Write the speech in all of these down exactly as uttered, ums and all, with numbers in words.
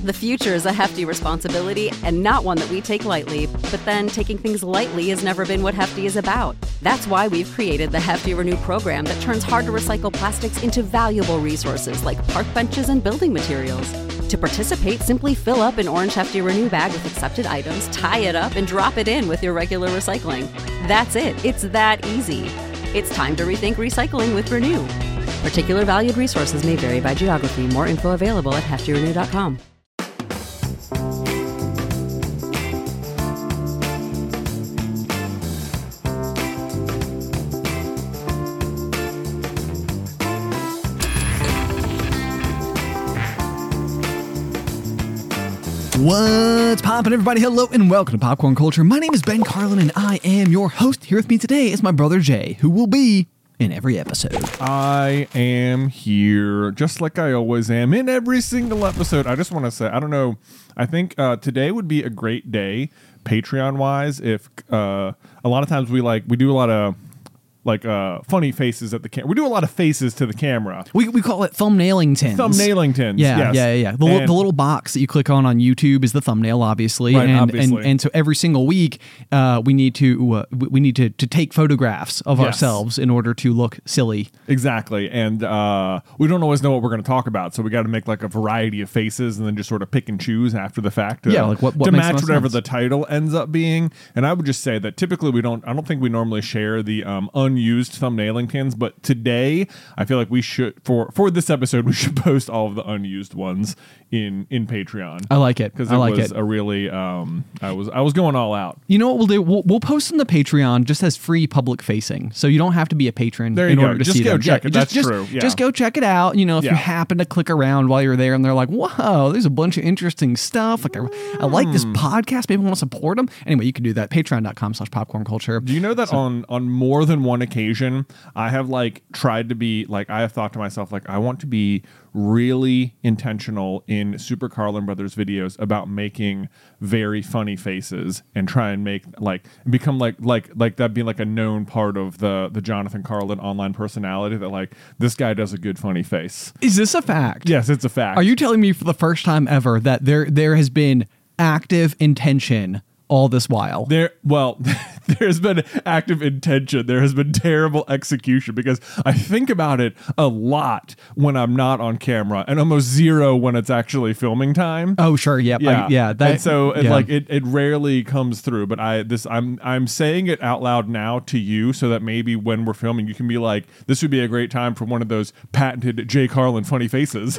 The future is a hefty responsibility and not one that we take lightly, but then taking things lightly has never been what Hefty is about. That's why we've created the Hefty Renew program that turns hard-to-recycle plastics into valuable resources like park benches and building materials. To participate, simply fill up an orange Hefty Renew bag with accepted items, tie it up, and drop it in with your regular recycling. That's it. It's that easy. It's time to rethink recycling with Renew. Particular valued resources may vary by geography. More info available at hefty renew dot com. What's poppin', everybody? Hello and welcome to Popcorn Culture. My name is Ben Carlin and I am your host. Here with me today is my brother Jay, who will be in every episode. I am here just like I always am in every single episode. I just want to say, I don't know, I think uh, today would be a great day Patreon-wise if uh, a lot of times we like, we do a lot of like uh, funny faces at the camera. We do a lot of faces to the camera. We we call it thumbnailing tins. Thumbnailing tins. Yeah, yes. yeah, yeah. The, And- the little box that you click on on YouTube is the thumbnail, obviously. Right, and, obviously. and and so every single week, uh, we need to uh, we need to to take photographs of Yes. ourselves in order to look silly. Exactly. And uh, we don't always know what we're going to talk about. So we got to make like a variety of faces and then just sort of pick and choose after the fact. To, Yeah, like what- what to makes the match most whatever sense. the title ends up being. And I would just say that typically we don't, I don't think we normally share the um, unused thumbnailing tins. But today I feel like we should, for, for this episode, we should post all of the unused ones in, in Patreon. I like it. Because I it like was it. a really, um, I was, I was going all out. You know what we'll do? We'll, we'll post on the Patreon just as free public facing, so you don't have to be a patron There you in go. order to Just see go them. check it. Just, That's just, true. Yeah. Just go check it out. You know, if you Yeah. happen to click around while you're there, and they're like, "Whoa, there's a bunch of interesting stuff." Like, I, I like this Hmm. podcast. Maybe I want to support them. Anyway, you can do that. Patreon dot com slash popcorn culture. Do you know that on on more than one occasion, I have like tried to be like, I have thought to myself, like, I want to be really intentional in Super Carlin Brothers videos about making very funny faces and try and make like become like like like that being like a known part of the the Jonathan Carlin online personality, that like this guy does a good funny face. Is this a fact? Yes, it's a fact. Are you telling me for the first time ever that there there has been active intention all this while? There, well, there's been active intention. There has been terrible execution, because I think about it a lot when I'm not on camera and almost zero when it's actually filming time. Oh, sure. Yep. Yeah, I, yeah. That, and so it, yeah. like it, it rarely comes through. But I this I'm I'm saying it out loud now to you, so that maybe when we're filming, you can be like, this would be a great time for one of those patented Jay Carlin funny faces.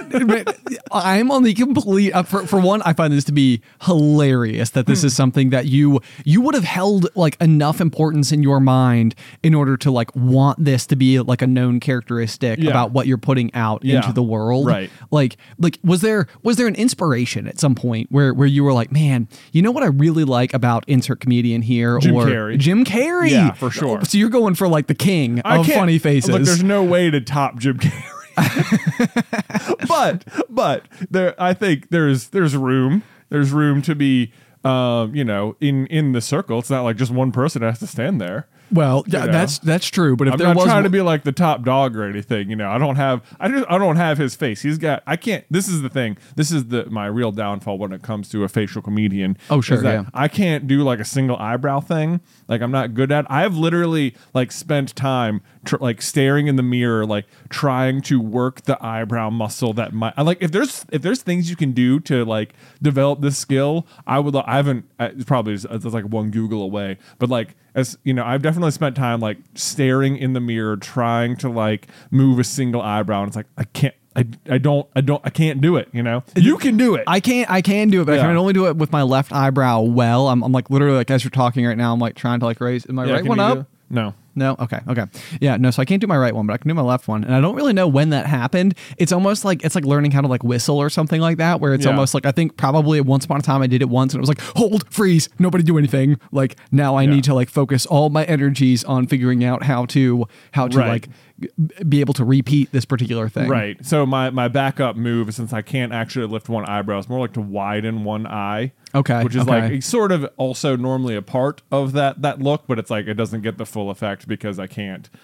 I'm on the complete uh, for, for one, I find this to be hilarious that this is something that you you would have held like enough importance in your mind in order to like want this to be like a known characteristic Yeah. about what you're putting out Yeah. into the world. Right. Like like was there was there an inspiration at some point where where you were like, man, you know what I really like about insert comedian here? Jim or Carrey. Jim Carrey. Yeah, for sure. So you're going for like the king I of can't- funny faces. Look, there's no way to top Jim Carrey. but but there, I think there's there's room. There's room to be, um, you know, in in the circle. It's not like just one person has to stand there. well, you know. that's that's true. But if I'm there not was trying one- to be like the top dog or anything. You know, I don't have I just I don't have his face. He's got I can't. This is the thing. This is the my real downfall when it comes to a facial comedian. Oh, sure, is that yeah. I can't do like a single eyebrow thing. Like I'm not good at. I've literally like spent time tr- like staring in the mirror, like trying to work the eyebrow muscle. That might I like if there's if there's things you can do to like develop this skill. I would. I haven't. It's probably it's like one Google away. But like as you know, I've definitely spent time like staring in the mirror, trying to like move a single eyebrow, and it's like I can't. I, I don't I don't I can't do it. You know, you can do it. I can't I can do it, but I Yeah. can only do it with my left eyebrow well. I'm, I'm like literally like as you're talking right now, I'm like trying to like raise my Yeah, right can one you up. do- No. No, okay, okay, yeah, no. So I can't do my right one, but I can do my left one, and I don't really know when that happened. It's almost like it's like learning how to like whistle or something like that, where it's Yeah. almost like I think probably once upon a time I did it once, and it was like hold, freeze, nobody do anything. Like now I Yeah. need to like focus all my energies on figuring out how to how to Right. like g- be able to repeat this particular thing. Right. So my, my backup move, since I can't actually lift one eyebrow, is more like to widen one eye. Okay, Which is okay. like it's sort of also normally a part of that that look, but it's like it doesn't get the full effect because I can't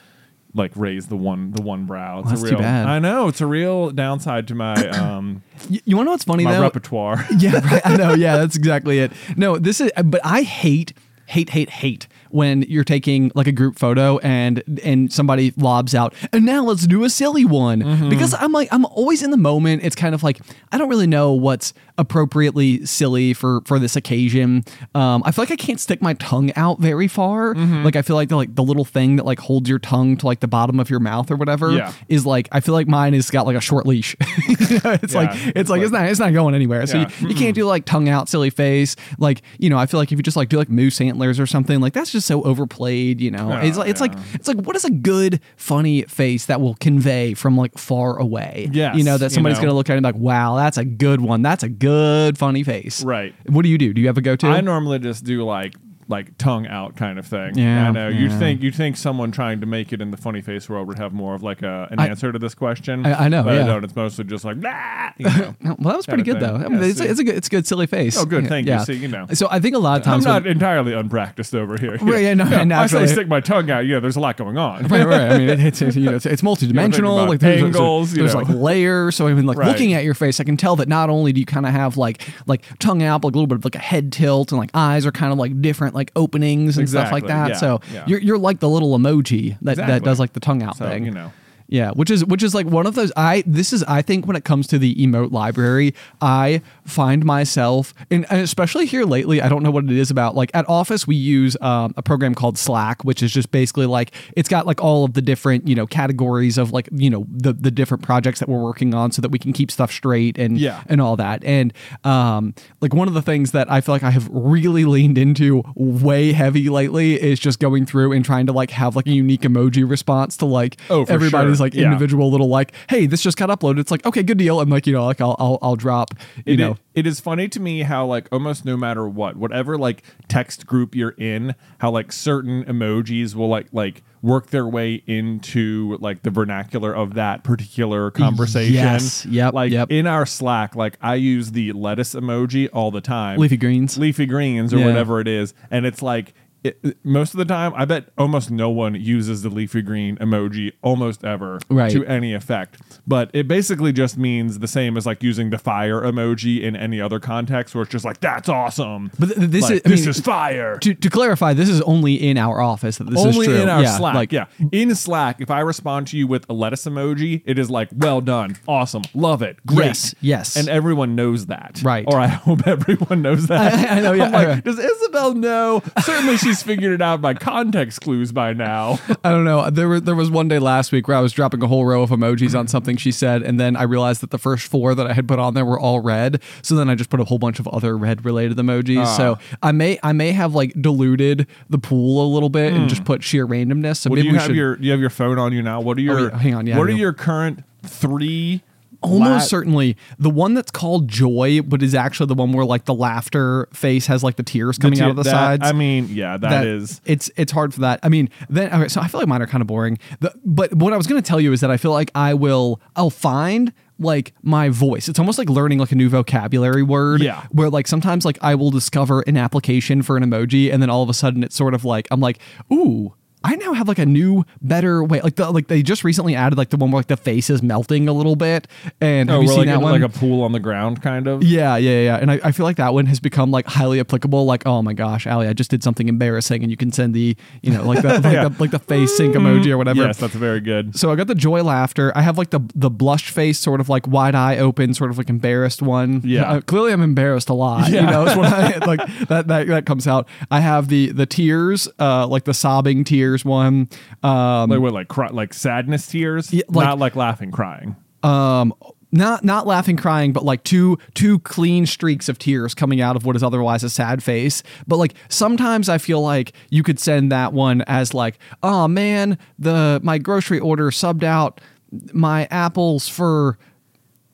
like raise the one the one brow. It's Well, that's a too real, bad. I know it's a real downside to my um You, you want to know what's funny my though? repertoire. Yeah, right. I know. Yeah, that's exactly it. No, this is, but I hate, hate, hate, hate when you're taking like a group photo and and somebody lobs out, and now let's do a silly one. Mm-hmm. Because I'm like, I'm always in the moment. It's kind of like, I don't really know what's appropriately silly for for this occasion. Um, I feel like I can't stick my tongue out very far. Mm-hmm. Like I feel like the like the little thing that like holds your tongue to like the bottom of your mouth or whatever Yeah. is like, I feel like mine has got like a short leash. You know, it's Yeah, like it's, it's like, it's like- not it's not going anywhere. So Yeah. you, you can't do like tongue out, silly face. Like, you know, I feel like if you just like do like moose antlers or something, like that's just so overplayed. You know, Oh, it's like it's like yeah. it's like what is a good funny face that will convey from like far away? Yes, you know that you somebody's know. gonna look at it and be like, wow, that's a good one. That's a good funny face. Right. What do you do? Do you have a go to? I normally just do like like tongue out kind of thing. Yeah, I know. You'd yeah. think you'd think someone trying to make it in the funny face world would have more of like a an I- answer to this question. I- I know, but yeah. I don't. It's mostly just like nah. You know. Well, that was pretty Kinda good thing. though. I mean, Yeah, it's, see. it's a good, it's a good silly face. Oh, good. Thank you. Yeah. See, you know. So I think a lot of I'm times when- not entirely unpracticed over here. Right, yeah, no, I say naturally. stick my tongue out. Yeah, there's a lot going on. Right, right. I mean, it, it's it's, you know, it's, it's multidimensional. about Like there's, angles, there's, you there's know. like layers. So I mean, like Right. looking at your face, I can tell that not only do you kind of have like like tongue out, but like a little bit of like a head tilt, and like eyes are kind of like different like openings and stuff like Exactly, that. yeah, so yeah. you're you're like the little emoji that, that Exactly. does like the tongue out So thing. you know. Yeah, which is which is like one of those. I this is I think when it comes to the emote library, I find myself, and, and especially here lately, I don't know what it is about. Like at Office, we use um, a program called Slack, which is just basically like it's got like all of the different you know categories of like you know the the different projects that we're working on, so that we can keep stuff straight and Yeah. and all that. And um, like one of the things that I feel like I have really leaned into way heavy lately is just going through and trying to like have like a unique emoji response to like Oh, for everybody's sure. like Yeah. individual little like, hey, this just got uploaded. It's like, okay, good deal. And like, you know, like I'll I'll, I'll drop, you It know. is, it is funny to me how like almost no matter what, whatever like text group you're in, how like certain emojis will like like work their way into like the vernacular of that particular conversation. Yes. Yep, Like yep. in our Slack, like I use the lettuce emoji all the time. Leafy greens. Leafy greens or Yeah. whatever it is. And it's like it, it- most of the time, I bet almost no one uses the leafy green emoji almost ever Right. to any effect. But it basically just means the same as like using the fire emoji in any other context, where it's just like that's awesome. But th- this Like, is I this mean, is fire. To, to clarify, this is only in our office that this Only is true. in our yeah, Slack. Like, yeah. In Slack, if I respond to you with a lettuce emoji, it is like, well done, awesome, love it, great. Yes, yes. And everyone knows that. Right. Or I hope everyone knows that. I- I know, yeah, I'm like, I- does Isabel know? Certainly she's figured it out by context clues by now. I don't know. There was there was one day last week where I was dropping a whole row of emojis on something she said, and then I realized that the first four that I had put on there were all red. So then I just put a whole bunch of other red related emojis. Ah. So I may I may have like diluted the pool a little bit and just put sheer randomness. So What, maybe do you we have should your do you have your phone on you now? What are your yeah. Hang on, yeah, What I are do. your current three almost la- certainly the one that's called Joy, but is actually the one where like the laughter face has like the tears coming the out of the that- sides. I mean, yeah, that is it's it's hard for that. I mean, then okay, so I feel like mine are kind of boring. The, but what I was going to tell you is that I feel like I will I'll find like my voice. It's almost like learning like a new vocabulary word. Yeah. Where like sometimes like I will discover an application for an emoji, and then all of a sudden it's sort of like I'm like, ooh, I now have like a new, better way. Like the like they just recently added like the one where like the face is melting a little bit. And oh, have you we're seen like that in one? like a pool on the ground kind of. Yeah, yeah, yeah. And I, I feel like that one has become like highly applicable. Like, oh my gosh, Allie, I just did something embarrassing, and you can send the, you know, like the like, Yeah. the, like the face sync emoji or whatever. Yes, that's very good. So I got the joy laughter. I have like the the blushed face, sort of like wide eye open, sort of like embarrassed one. Yeah. Uh, clearly I'm embarrassed a lot. You Yeah. know, it's when I, like that that that comes out. I have the the tears, uh, like the sobbing tears one. Um, Like what, like cry, like sadness tears, Yeah, like- not like laughing, crying. um not not laughing crying, but like two two clean streaks of tears coming out of what is otherwise a sad face. But like sometimes I feel like you could send that one as like, oh man, the my grocery order subbed out my apples for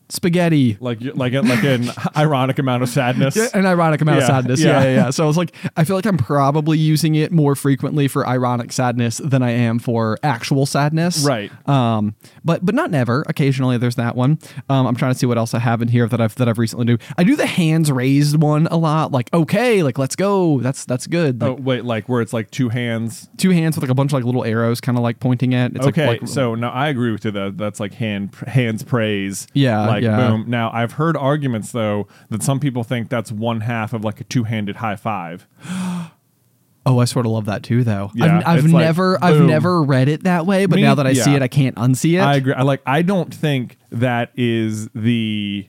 spaghetti. Like like like an ironic amount of sadness. Yeah, an ironic amount Yeah, of sadness. yeah. Yeah. yeah, yeah. So I was like, I feel like I'm probably using it more frequently for ironic sadness than I am for actual sadness. Right. Um, but but not never. Occasionally there's that one. Um, I'm trying to see what else I have in here that I've that I've recently do. I do the hands raised one a lot. Like, okay, like let's go. That's that's good. Like, Oh wait, like where it's like two hands. two hands with like a bunch of like little arrows kind of like pointing at. It's Okay, like, like so no, I agree with you. That that's like hand hands praise. Yeah, like yeah. boom. Now I've heard arguments though that some people think that's one half of like a two-handed high five. Oh, I sort of love that too, though. Yeah, I've, I've it's like, never, I've boom. never read it that way, but Me- now that I see yeah. it, I can't unsee it. I agree. I like. I don't think that is the.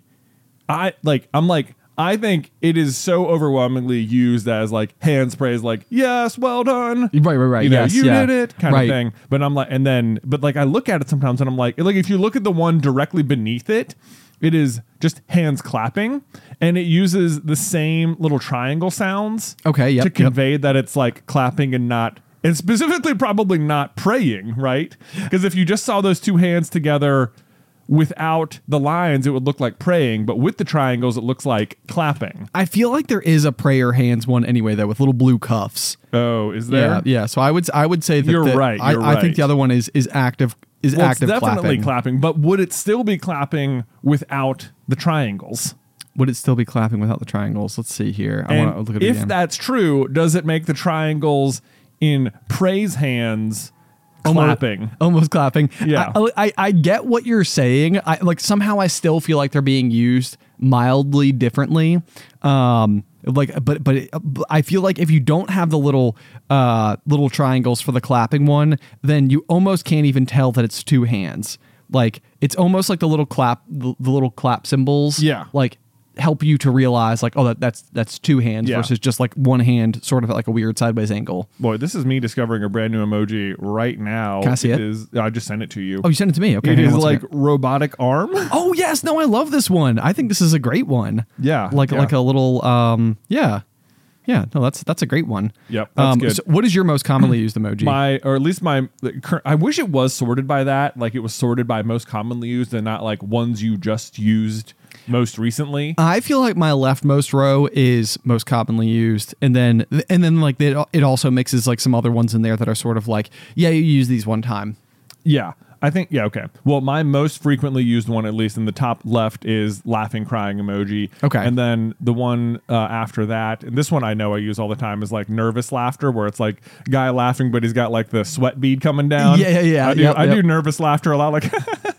I like. I'm like. I think it is so overwhelmingly used as like hands praise, like yes, well done. Right, right, right. You know, yes, you yeah. did it, kind Right. of thing. But I'm like, and then, but like, I look at it sometimes, and I'm like, like if you look at the one directly beneath it, it is just hands clapping, and it uses the same little triangle sounds. Okay, yep, to yep. convey that it's like clapping and not. And specifically, probably not praying, right? Because if you just saw those two hands together without the lines, it would look like praying, but with the triangles, it looks like clapping. I feel like there is a prayer hands one anyway, though, with little blue cuffs. Oh, is there? Yeah, yeah. So I would, I would say that You're the- right, I, you're I think right. the other one is is active, is Well, active it's definitely clapping. clapping, but would it still be clapping without the triangles? Would it still be clapping without the triangles? Let's see here. I And want to look at it if again. that's true, does it make the triangles in praise hands clapping? Almost, almost clapping. Yeah. I, I, I get what you're saying. I like somehow I still feel like they're being used mildly differently. Um, like, but but it, I feel like if you don't have the little uh little triangles for the clapping one, then you almost can't even tell that it's two hands. Like it's almost like the little clap, the, the little clap symbols. Yeah. Like help you to realize like, oh, that, that's that's two hands Yeah. versus just like one hand, sort of at like a weird sideways angle. Boy, this is me discovering a brand new emoji right now. Can I see it? Is, I just sent it to you. Oh, you sent it to me. Okay, It hang on is one like second. robotic arm. Oh yes, no, I love this one. I think this is a great one. Yeah, like yeah. like a little um yeah, yeah. No, that's that's a great one. Yep, that's um, good. So what is your most commonly used emoji? My, or at least my, the cur- I wish it was sorted by that. Like it was sorted by most commonly used and not like ones you just used most recently. I feel like my leftmost row is most commonly used, and then and then like it it also mixes like some other ones in there that are sort of like yeah, you use these one time. Yeah. I think, yeah, okay. Well, my most frequently used one, at least in the top left, is laughing, crying emoji. Okay. And then the one uh, after that, and this one I know I use all the time, is like nervous laughter, where it's like guy laughing, but he's got like the sweat bead coming down. Yeah, yeah, yeah. I do, Yep, I yep. do nervous laughter a lot, like,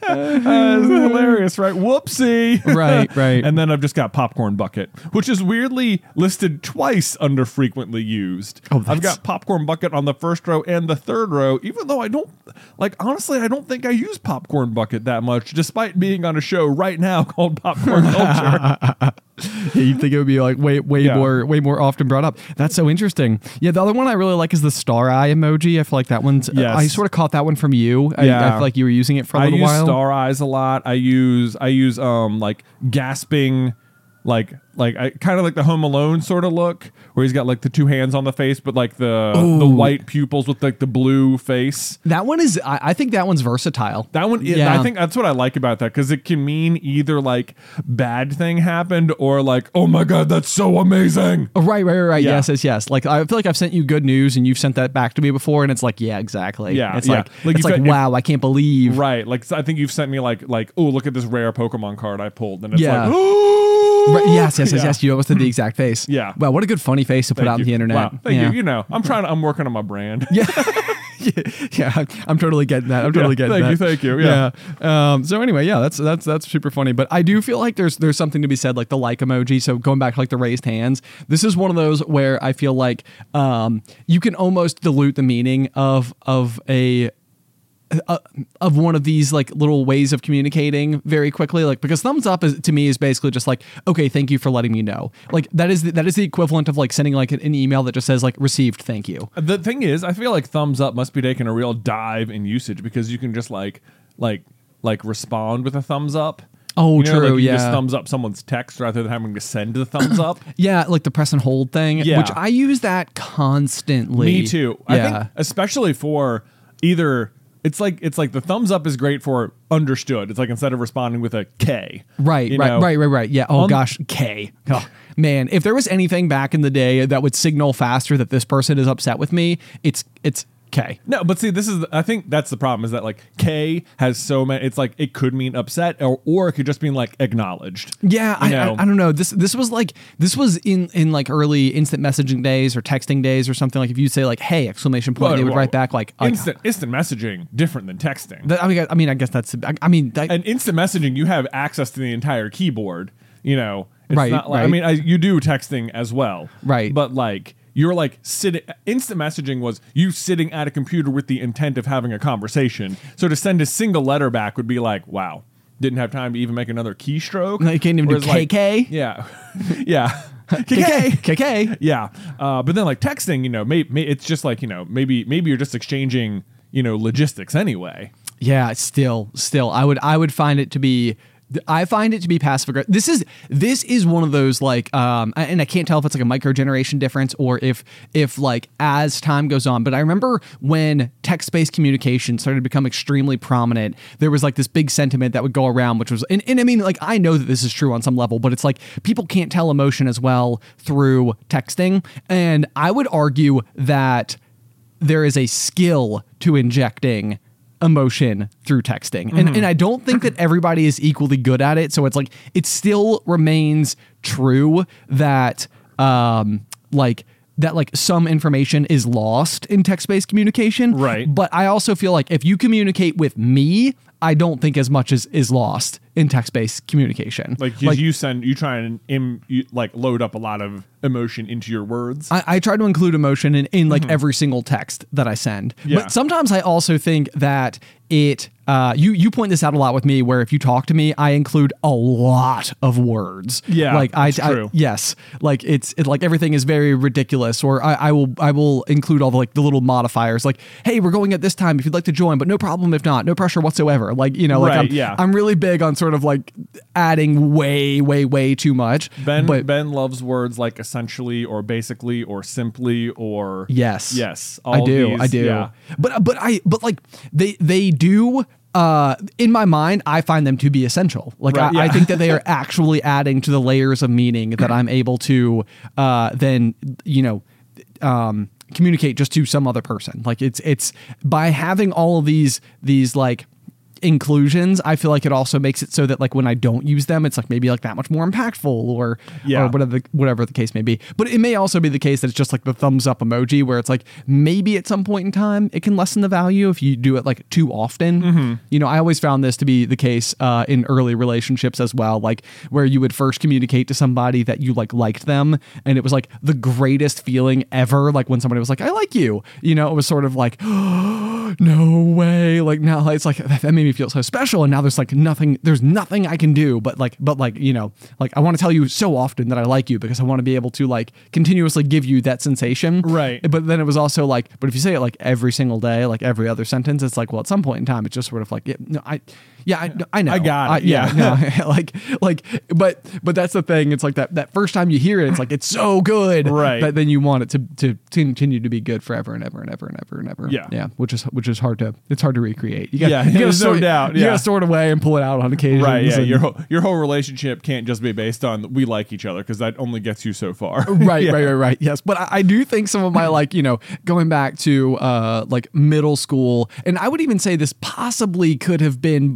uh, it's hilarious, right? Whoopsie. Right, right. And then I've just got popcorn bucket, which is weirdly listed twice under frequently used. Oh, I've that's- got popcorn bucket on the first row and the third row, even though I don't, like, honestly, I don't think I use popcorn bucket that much, despite being on a show right now called Popcorn Culture. Yeah, you'd think it would be like way way Yeah. more way more often brought up. That's so interesting. Yeah, the other one I really like is the star eye emoji. I feel like that one's. Yes. I sort of caught that one from you. I, I Yeah. feel like you were using it for a I little use while. star eyes a lot. I use I use um like gasping, like like I kind of like the Home Alone sort of look, where he's got like the two hands on the face, but like the the Ooh. white pupils with like the blue face. That one is. I, I think that one's versatile. That one, Yeah. I think that's what I like about that, because it can mean either like bad thing happened or like, oh my god, that's so amazing. Oh, right, right, right, right. Yeah. Yes, yes, yes. Like I feel like I've sent you good news, and you've sent that back to me before, and it's like, yeah, exactly. Yeah, it's yeah. like, Like it's you like, said, wow, I can't believe. Right, like so I think you've sent me like like oh, look at this rare Pokemon card I pulled, and it's Yeah. like oh Right, yes, yes, yes, Yeah. yes. You almost did the exact face. Yeah. Wow, what a good funny face to put Thank out you. on the internet. Wow, thank yeah. you. You know, I'm trying to. I'm working on my brand. Yeah. yeah, yeah, I'm totally getting that. I'm totally Yeah, getting thank that. you, thank you, yeah. Yeah. Um, so anyway, yeah, that's that's that's super funny. But I do feel like there's there's something to be said, like the like emoji. So going back to like the raised hands, this is one of those where I feel like um, you can almost dilute the meaning of of a. Uh, of one of these like little ways of communicating very quickly, like because thumbs up is to me is basically just like, okay, thank you for letting me know. Like that is the, that is the equivalent of like sending like an, an email that just says like received, thank you. The thing is, I feel like thumbs up must be taking a real dive in usage, because you can just like like like respond with a thumbs up. Oh, You know, true. like you yeah. just thumbs up someone's text rather than having to send the thumbs up. Yeah, like the press and hold thing, Yeah. which I use that constantly. Me too. I Yeah. think especially for either it's like it's like the thumbs up is great for understood. It's like instead of responding with a K. Right, you right, know? right, right, right. Yeah. Oh Um, gosh, K. Oh, man, if there was anything back in the day that would signal faster that this person is upset with me, it's it's K. No, but see, this is I think that's the problem is that like K has so many. It's like it could mean upset or or it could just mean like acknowledged. Yeah, I, You know? I I don't know. This this was like this was in in like early instant messaging days or texting days or something. Like if you say like "Hey!" exclamation point, Whoa, they would whoa. write back like, like instant instant messaging different than texting. That- I mean, I mean, I guess that's. I, I mean, that, And instant messaging, you have access to the entire keyboard. You know, it's Right, not like, I right. mean, I, you do texting as well, Right. But like you're like sitting. Instant messaging was you sitting at a computer with the intent of having a conversation. So to send a single letter back would be like, wow, didn't have time to even make another keystroke. No, you can't even do Whereas, like, K K. yeah, yeah. K K. K K. Yeah, uh, but then like texting, you know, may, may, it's just like you know, maybe maybe you're just exchanging, you know, logistics anyway. Yeah, still, still, I would, I would find it to be, I find it to be passive aggressive. This is, this is one of those like, um, and I can't tell if it's like a micro generation difference or if, if like as time goes on. But I remember when text-based communication started to become extremely prominent, there was like this big sentiment that would go around, which was, and, and I mean, like I know that this is true on some level, but it's like people can't tell emotion as well through texting, and I would argue that there is a skill to injecting emotion through texting. And and I don't think that everybody is equally good at it. So it's like it still remains true that um like that like some information is lost in text-based communication. Right. But I also feel like if you communicate with me, I don't think as much is is lost in text-based communication. Like, you send, you try and im, you, like load up a lot of emotion into your words. I, I try to include emotion in, in like every single text that I send. Yeah. But sometimes I also think that it, uh, you you point this out a lot with me, where if you talk to me, I include a lot of words. Yeah, like I, that's I true. yes, like it's it, like everything is very ridiculous. Or I, I will I will include all the like the little modifiers, like hey, we're going at this time if you'd like to join, but no problem if not, no pressure whatsoever. Like you know, like Right, I'm, yeah. I'm really big on sort of like adding way way way too much. Ben but Ben loves words like essentially or basically or simply or Yes. yes. I all do. these, I do. Yeah. But but I but like they they do uh in my mind I find them to be essential. Like Right, I, I yeah. think that they are actually adding to the layers of meaning that I'm able to uh then you know um communicate just to some other person. Like it's it's by having all of these these like inclusions, I feel like it also makes it so that like when I don't use them, it's like maybe like that much more impactful or Yeah. or whatever the, whatever the case may be. But it may also be the case that it's just like the thumbs up emoji, where it's like maybe at some point in time it can lessen the value if you do it like too often. Mm-hmm. You know, I always found this to be the case uh, in early relationships as well, like where you would first communicate to somebody that you like liked them, and it was like the greatest feeling ever. Like when somebody was like, "I like you," you know, it was sort of like, no way. Like now it's like that made me feel so special, and now there's like nothing there's nothing I can do but like but like you know like I want to tell you so often that I like you because I want to be able to like continuously give you that sensation, Right. But then it was also like, but if you say it like every single day, like every other sentence, it's like, well, at some point in time it's just sort of like, yeah, no, I yeah I, I know I got it, yeah, yeah. no, like like but but that's the thing, it's like that that first time you hear it, it's like it's so good, Right. that then you want it to to continue to be good forever and ever and ever and ever and ever. Yeah. Yeah, which is which is hard to it's hard to recreate. You got Yeah, you gotta there's no sort, doubt, You yeah. gotta store it away and pull it out on occasions. Right, yeah. and- Your whole, your whole relationship can't just be based on we like each other because that only gets you so far. right, Yeah. right, right, right. Yes, but I, I do think some of my like you know going back to uh like middle school, and I would even say this possibly could have been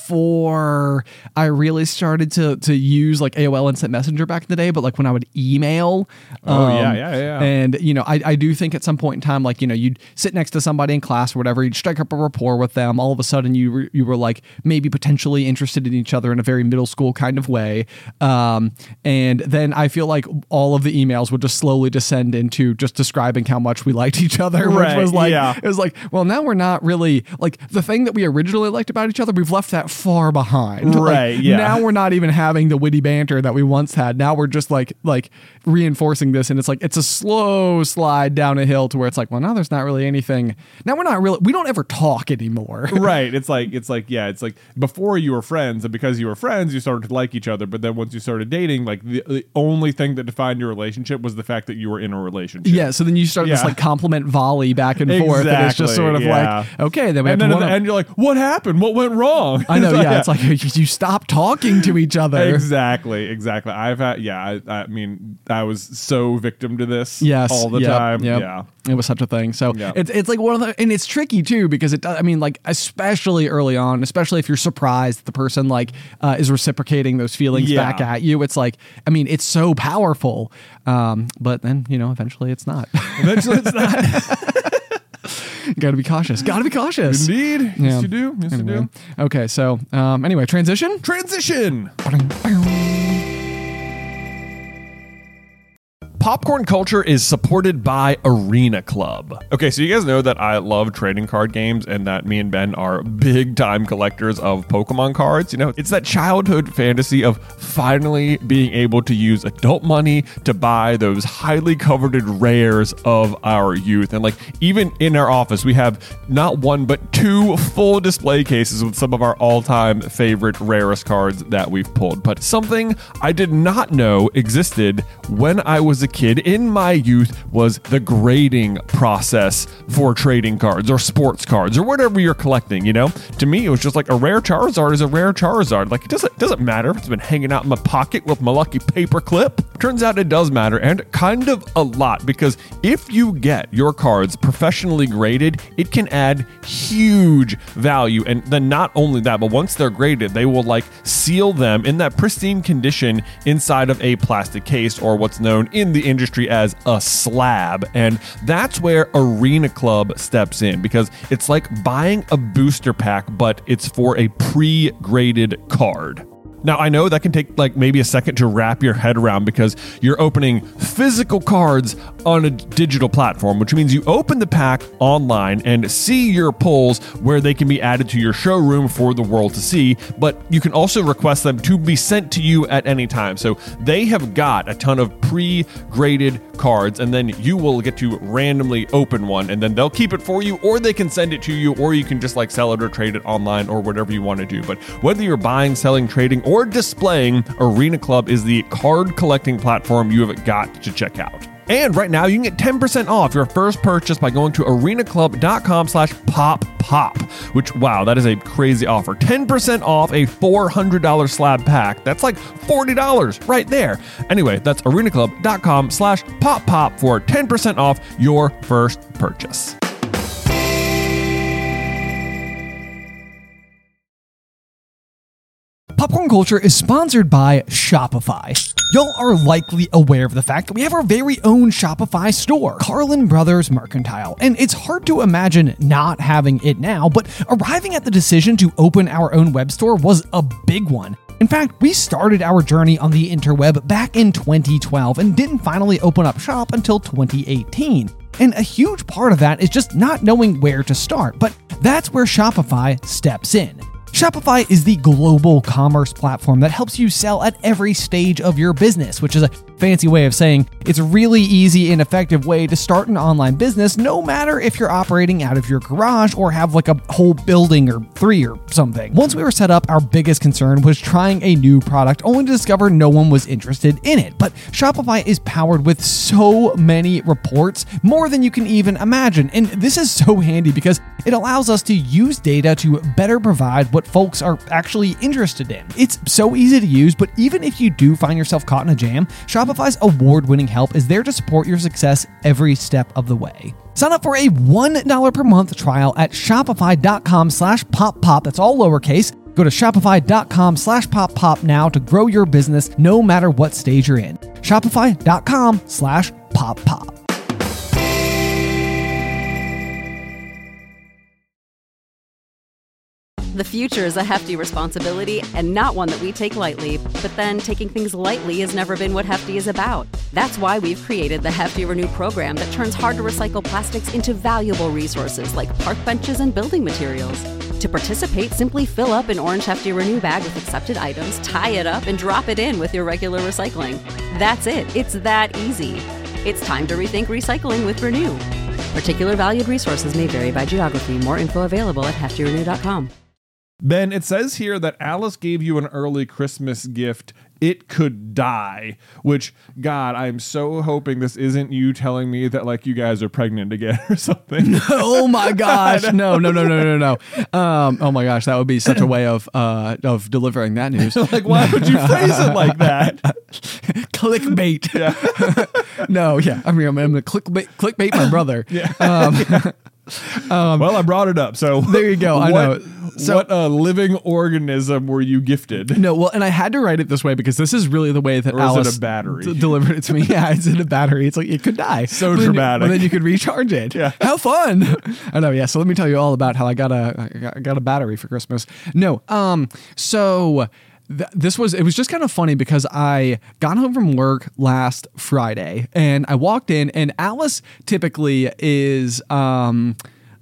before I really started to to use like A O L Instant Messenger back in the day. But like when I would email, Oh, um, yeah, yeah, yeah. and you know I I do think at some point in time, like you know you'd sit next to somebody in class or whatever, you'd strike up a rapport with them. All of a sudden you were, you were like maybe potentially interested in each other in a very middle school kind of way, um, and then I feel like all of the emails would just slowly descend into just describing how much we liked each other, Right, which was like yeah. it was like, well, now we're not really like the thing that we originally liked about each other, we've left that far behind. Like, Right, yeah. now we're not even having the witty banter that we once had. Now we're just like like reinforcing this, and it's like it's a slow slide down a hill to where it's like, well, now there's not really anything. Now we're not really we don't ever talk anymore. Right. It's like it's it's like, yeah, it's like before you were friends, and because you were friends, you started to like each other. But then once you started dating, like the, the only thing that defined your relationship was the fact that you were in a relationship. Yeah. So then you start Yeah. this like compliment volley back and forth, and it's just Exactly, sort of yeah. like, okay, then we And have then to at the end, you're like, what happened? What went wrong? I know, It's like, yeah, it's like you, you stop talking to each other. Exactly, exactly. I've had, yeah, I, I mean, I was so victim to this Yes, all the yep, time. yep. Yeah. It was such a thing. So Yeah. it's it's like one of the, and it's tricky too because it does, I mean, like especially early on, especially if you're surprised that the person like uh, is reciprocating those feelings Yeah. back at you. It's like, I mean, it's so powerful, um, but then you know eventually it's not. Eventually it's not. Got to be cautious. Got to be cautious. Indeed. Yeah. Yes, you do. Yes, Anyway. you do. Okay, so um, anyway, transition. Transition. Popcorn Culture is supported by Arena Club. Okay, so you guys know that I love trading card games and that me and Ben are big time collectors of Pokemon cards. You know, it's that childhood fantasy of finally being able to use adult money to buy those highly coveted rares of our youth. And like, even in our office, we have not one, but two full display cases with some of our all time favorite rarest cards that we've pulled. But something I did not know existed when I was a kid in my youth was the grading process for trading cards or sports cards or whatever you're collecting. You know, to me, it was just like a rare Charizard is a rare Charizard. Like, it doesn't doesn't matter if it's been hanging out in my pocket with my lucky paper clip. Turns out it does matter, and kind of a lot, because if you get your cards professionally graded, it can add huge value. And then not only that, but once they're graded, they will like seal them in that pristine condition inside of a plastic case, or what's known in the industry as a slab. And that's where Arena Club steps in, because it's like buying a booster pack, but it's for a pre-graded card. Now, I know that can take like maybe a second to wrap your head around, because you're opening physical cards on a digital platform, which means you open the pack online and see your pulls where they can be added to your showroom for the world to see, but you can also request them to be sent to you at any time. So they have got a ton of pre-graded cards, and then you will get to randomly open one, and then they'll keep it for you, or they can send it to you, or you can just like sell it or trade it online or whatever you want to do. But whether you're buying, selling, trading, or or displaying, Arena Club is the card collecting platform you have got to check out. And right now, you can get ten percent off your first purchase by going to arenaclub.com slash pop pop, which, wow, that is a crazy offer. ten percent off a four hundred dollars slab pack. That's like forty dollars right there. Anyway, that's arenaclub.com slash pop pop for ten percent off your first purchase. Popcorn Culture is sponsored by Shopify. Y'all are likely aware of the fact that we have our very own Shopify store, Carlin Brothers Mercantile, and it's hard to imagine not having it now, but arriving at the decision to open our own web store was a big one. In fact, we started our journey on the interweb back in twenty twelve and didn't finally open up shop until twenty eighteen. And a huge part of that is just not knowing where to start, but that's where Shopify steps in. Shopify is the global commerce platform that helps you sell at every stage of your business, which is a fancy way of saying it's a really easy and effective way to start an online business, no matter if you're operating out of your garage or have like a whole building or three or something. Once we were set up, our biggest concern was trying a new product, only to discover no one was interested in it. But Shopify is powered with so many reports, more than you can even imagine. And this is so handy because it allows us to use data to better provide what folks are actually interested in. It's so easy to use, but even if you do find yourself caught in a jam, Shopify's award-winning help is there to support your success every step of the way. Sign up for a one dollar per month trial at shopify.com slash pop pop. That's all lowercase. Go to shopify.com slash pop pop now to grow your business no matter what stage you're in. Shopify.com slash pop pop. The future is a hefty responsibility and not one that we take lightly, but then taking things lightly has never been what Hefty is about. That's why we've created the Hefty Renew program that turns hard-to-recycle plastics into valuable resources like park benches and building materials. To participate, simply fill up an orange Hefty Renew bag with accepted items, tie it up, and drop it in with your regular recycling. That's it. It's that easy. It's time to rethink recycling with Renew. Particular valued resources may vary by geography. More info available at hefty renew dot com. Ben, it says here that Alice gave you an early Christmas gift. It could die, which, God, I'm so hoping this isn't you telling me that, like, you guys are pregnant again or something. Oh my gosh. No, no, no, no, no, no. Um, oh my gosh. That would be such a way of, uh, of delivering that news. Like, why would you phrase it like that? Clickbait. Yeah. No, yeah. I mean, I'm, I'm going to clickbait, clickbait my brother. Yeah. Um, Um, well, I brought it up, so there you go. I what, know. So, what uh, living organism were you gifted? No, well, and I had to write it this way because this is really the way that Or is it Alice a battery? d- delivered it to me. Yeah, it's in a battery. It's like it could die. So But then- dramatic. But then you could recharge it. Yeah. How fun! I know. Yeah. So let me tell you all about how I got a I got, I got a battery for Christmas. No. Um. So. Th- this was, it was just kind of funny because I got home from work last Friday and I walked in, and Alice typically is, um,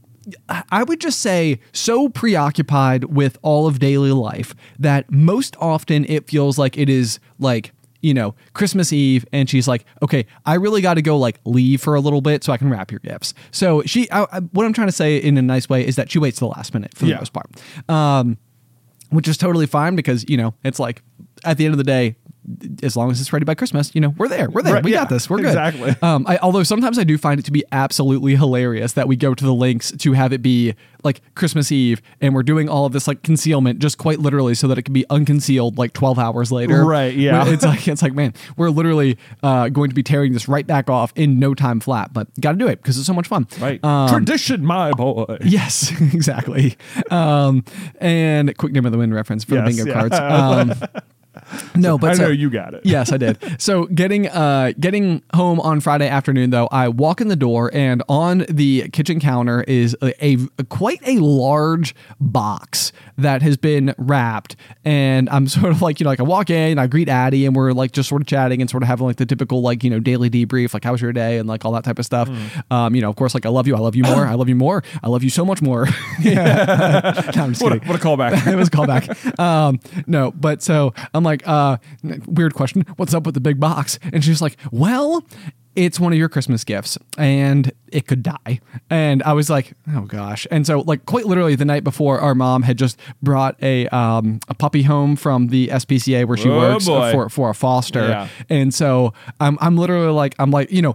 I would just say, so preoccupied with all of daily life that most often it feels like it is like, you know, Christmas Eve, and she's like, okay, I really got to go like leave for a little bit so I can wrap your gifts. So she, I, I, what I'm trying to say in a nice way is that she waits till the last minute for the Yeah. most part. Um, which is totally fine because, you know, it's like at the end of the day, as long as it's ready by Christmas, you know, we're there. We're there. Right, we yeah, got this. We're good. exactly. Um, I, although sometimes I do find it to be absolutely hilarious that we go to the lengths to have it be like Christmas Eve and we're doing all of this like concealment just quite literally so that it can be unconcealed like twelve hours later. Right, yeah. It's like, it's like, man, we're literally uh, going to be tearing this right back off in no time flat, but got to do it because it's so much fun. Right. Um, Tradition, my boy. Yes, exactly. Um, and quick name of the wind reference for Yes, the bingo yeah. cards. Um, no, but I so- know you got it. Yes, I did. So getting uh getting home on Friday afternoon though, I walk in the door and on the kitchen counter is a, a, a quite a large box that has been wrapped, and I'm sort of like, you know, like I walk in, I greet Addie, and we're like just sort of chatting and sort of having like the typical like, you know, daily debrief, like how was your day and like all that type of stuff. Mm. Um, you know, of course, like I love you, I love you more, I love you more, I love you so much more. No, I'm just What a, kidding. what a callback. It was a callback. Um, no, but so I'm like, uh, weird question. What's up with the big box? And she's like, well, it's one of your Christmas gifts and it could die. And I was like, oh gosh. And so like quite literally the night before, our mom had just brought a, um, a puppy home from the S P C A where she Oh, works boy. for, for a foster. Yeah. And so I'm, I'm literally like, I'm like, you know,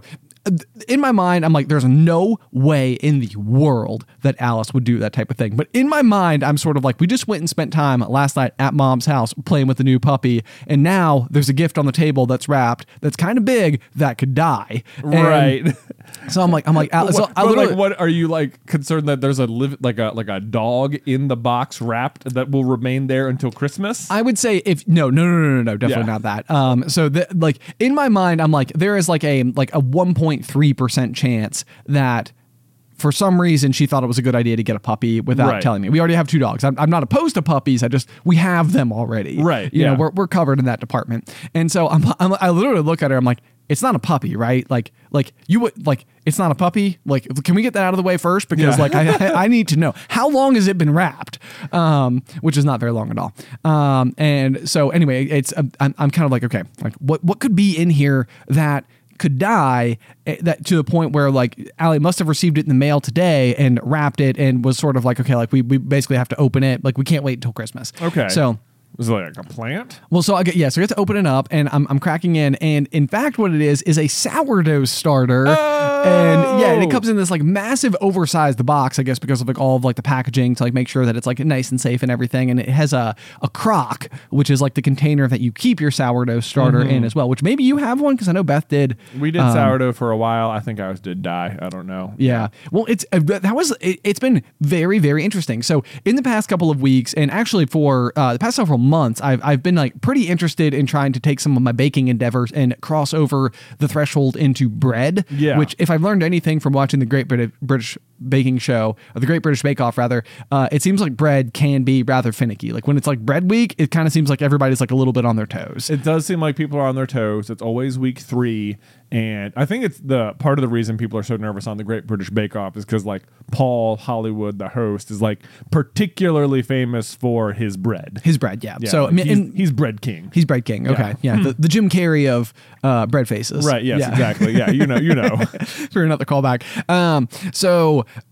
in my mind, I'm like, there's no way in the world that Alice would do that type of thing. But in my mind, I'm sort of like, we just went and spent time last night at mom's house playing with the new puppy. And now there's a gift on the table that's wrapped that's kind of big that could die. And Right. So I'm like, I'm like, Alice, so What, I but, literally, like, what are you like concerned that there's a live like a like a dog in the box wrapped that will remain there until Christmas? I would say if no, no, no, no, no, no, definitely Yeah. not that. Um, so the, like in my mind, I'm like, there is like a like a one point three percent chance that for some reason she thought it was a good idea to get a puppy without Right. telling me. We already have two dogs. I'm, I'm not opposed to puppies. I just we have them already. Right, You know, yeah. we're we're covered in that department. And so I'm, I'm I literally look at her. I'm like, it's not a puppy, right? Like like you would like it's not a puppy. Like, can we get that out of the way first? Because Yeah. like I I I need to know how long has it been wrapped, um, which is not very long at all. Um, and so anyway, it's I'm I'm kind of like, okay, like what what could be in here that could die, eh, that to the point where like Allie must have received it in the mail today and wrapped it and was sort of like, okay, like we we basically have to open it. Like we can't wait until Christmas. Okay. So. Was it like a plant? Well, so I get yeah, so I get to open it up, and I'm I'm cracking in, and in fact, what it is is a sourdough starter, and yeah, and it comes in this like massive, oversized box, I guess, because of like all of like the packaging to like make sure that it's like nice and safe and everything, and it has a a crock, which is like the container that you keep your sourdough starter in as well. Which maybe you have one because I know Beth did. We did um, sourdough for a while. I think ours did die. I don't know. Yeah. Well, it's uh, that was it, it's been very very interesting. So in the past couple of weeks, and actually for uh, the past several months, I've I've been like pretty interested in trying to take some of my baking endeavors and cross over the threshold into bread. Yeah. Which, if I've learned anything from watching the Great British British Baking Show, or the Great British Bake Off rather, uh, it seems like bread can be rather finicky. Like when it's like bread week, it kind of seems like everybody's like a little bit on their toes. It does seem like people are on their toes. It's always week three. And I think it's the part of the reason people are so nervous on the Great British Bake Off is because like Paul Hollywood, the host, is like particularly famous for his bread. His bread, yeah. Yeah, so like, I mean, he's, and- he's bread king. He's bread king. Okay. Yeah. The, the Jim Carrey of uh, bread faces. Right. Yes. Yeah. Exactly. Yeah. You know. You know. For another callback. Um, so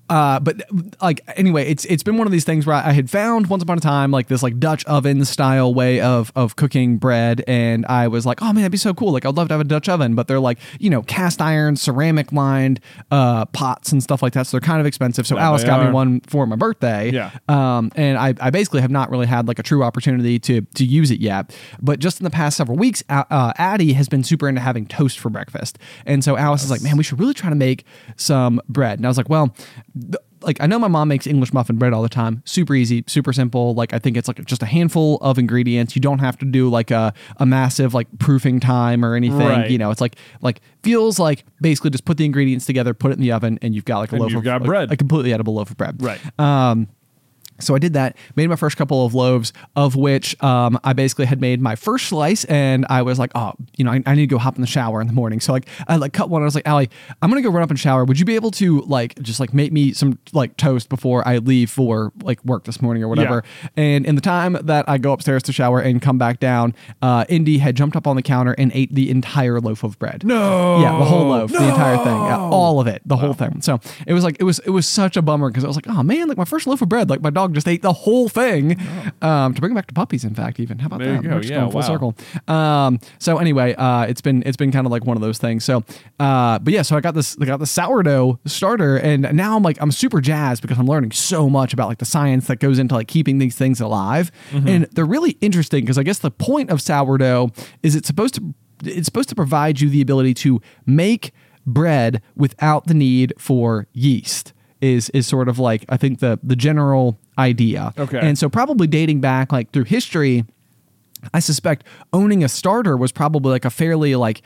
Uh, but like anyway, it's it's been one of these things where I had found once upon a time like this like Dutch oven style way of of cooking bread, and I was like, oh man, that'd be so cool. Like I'd love to have a Dutch oven, but they're like, you know, cast iron, ceramic lined uh, pots and stuff like that, so they're kind of expensive. So Yeah, Alice they got are. me one for my birthday. Yeah. Um, and I, I basically have not really had like a true opportunity to to use it yet. But just in the past several weeks, uh, Addie has been super into having toast for breakfast, and so Alice is like, man, we should really try to make some bread. And I was like, well. Th- Like I know my mom makes English muffin bread all the time. Super easy, super simple. Like I think it's like just a handful of ingredients. You don't have to do like a, a massive like proofing time or anything. Right. You know, it's like like feels like basically just put the ingredients together, put it in the oven, and you've got like a And loaf you've of got like, bread. a completely edible loaf of bread. Right. Um, So I did that, made my first couple of loaves, of which um, I basically had made my first slice, and I was like, oh, you know, I, I need to go hop in the shower in the morning. So like, I like cut one. I was like, Allie, I'm gonna go run up and shower. Would you be able to like just like make me some like toast before I leave for like work this morning or whatever? Yeah. And in the time that I go upstairs to shower and come back down, uh, Indy had jumped up on the counter and ate the entire loaf of bread. No. Yeah, the whole loaf, No. the entire thing, yeah, all of it, the whole thing. So it was like it was it was such a bummer because I was like, oh man, like my first loaf of bread, like my dog just ate the whole thing. Oh. Um, to bring it back to puppies, in fact, even how about There that? you go. We're just Yeah, going full wow. circle. Um, so anyway, uh, it's been it's been kind of like one of those things. So, uh, but yeah, so I got this I got the sourdough starter, and now I'm like I'm super jazzed because I'm learning so much about like the science that goes into like keeping these things alive, Mm-hmm. and they're really interesting because I guess the point of sourdough is it's supposed to it's supposed to provide you the ability to make bread without the need for yeast. Is is sort of like I think the the general idea. Okay. And so probably dating back like through history, I suspect owning a starter was probably like a fairly like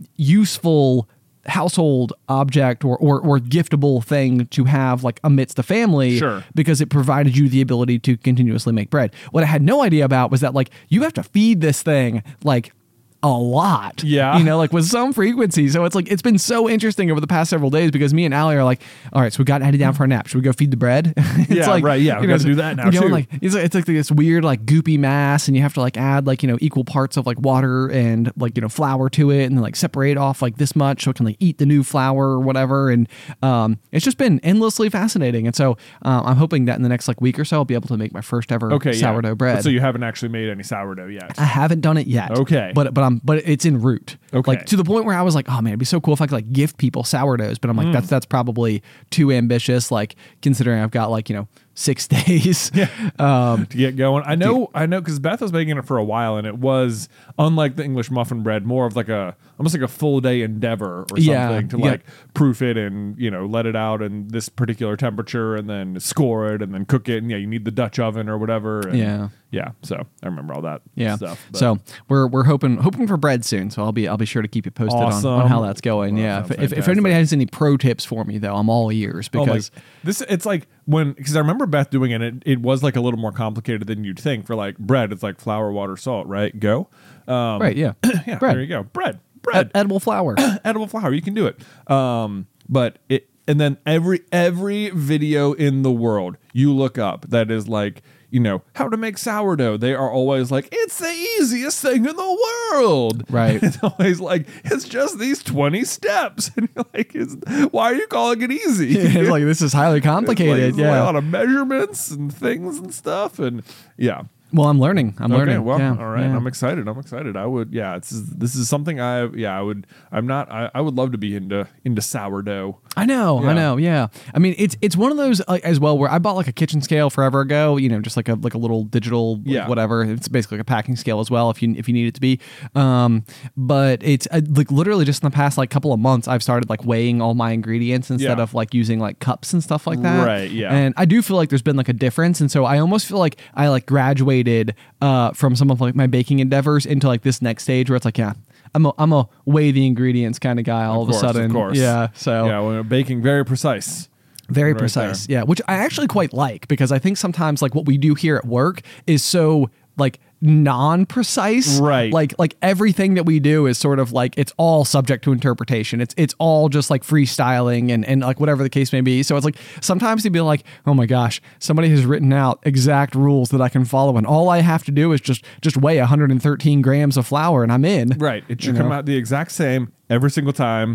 useful household object or, or or giftable thing to have like amidst the family. Sure. Because it provided you the ability to continuously make bread. What I had no idea about was that like you have to feed this thing like a lot. Yeah. You know, like with some frequency. So it's like, it's been so interesting over the past several days because me and Allie are like, all right, so we got Addie down for a nap. Should we go feed the bread? It's Yeah, like, right, yeah, we you know, gotta so- do that now, you know, too. Like, it's like, it's like this weird, like goopy mass, and you have to like add like, you know, equal parts of like water and like, you know, flour to it, and then like separate off like this much so it can like eat the new flour or whatever. And um, it's just been endlessly fascinating. And so uh, I'm hoping that in the next like week or so, I'll be able to make my first ever Okay. sourdough yeah. bread. So you haven't actually made any sourdough yet. I haven't done it yet. Okay. But but I'm but it's en route. Okay. Like to the point where I was like, oh man, it'd be so cool if I could like gift people sourdoughs. But I'm like, that's that's probably too ambitious. Like considering I've got like, you know, six days. Yeah. Um, to get going. I know, I know, because Beth was making it for a while, and it was unlike the English muffin bread, more of like a almost like a full day endeavor or something Yeah, to yeah. like proof it and you know let it out in this particular temperature, and then score it, and then cook it. And yeah, you need the Dutch oven or whatever. And Yeah. yeah. So I remember all that. yeah. stuff. but- So we're we're hoping hoping for bread soon. So I'll be I'll be sure to keep you posted on, on Awesome. how that's going. Well, yeah. that If, sounds if if fantastic. anybody has any pro tips for me though, I'm all ears Oh my- because this it's like when because I remember Beth doing it, it it was like a little more complicated than you'd think for like bread. It's like flour, water, salt, right? Go. Um, right. Yeah. Yeah. bread. There you go. Bread. Bread. Ed- edible flour. Edible flour. You can do it. Um, but it and then every every video in the world you look up that is like, you know, how to make sourdough, they are always like, it's the easiest thing in the world. Right. It's always like, it's just these twenty steps. And you're like, is, why are you calling it easy? It's like this is highly It's like- complicated. it's like yeah. a lot of measurements and things and stuff. And yeah. Well, I'm learning. I'm Okay, learning. well, yeah. all right. yeah. I'm excited. I'm excited. I would, yeah. It's this is something I, yeah. I would. I'm not. I, I would love to be into into sourdough. I know, Yeah. I know, yeah. I mean, it's it's one of those uh, as well where I bought like a kitchen scale forever ago. You know, just like a like a little digital, Yeah. whatever. It's basically like a packing scale as well, if you if you need it to be. Um, but it's uh, like literally just in the past like couple of months, I've started like weighing all my ingredients instead Yeah. of like using like cups and stuff like that. Right, yeah. And I do feel like there's been like a difference, and so I almost feel like I like graduated uh from some of like my baking endeavors into like this next stage where it's like, yeah. I'm a, I'm a weigh the ingredients kind of guy all of, course, a sudden. of course. Yeah. So yeah, when baking very precise. very Right precise. there. Yeah. Which I actually quite like because I think sometimes like what we do here at work is so like non-precise. Right. Like like everything that we do is sort of like it's all subject to interpretation. It's it's all just like freestyling and, and like whatever the case may be. So it's like sometimes you'd be like, oh my gosh, somebody has written out exact rules that I can follow, and all I have to do is just just weigh one hundred thirteen grams of flour and I'm in. Right. It should You come know? out the exact same every single time.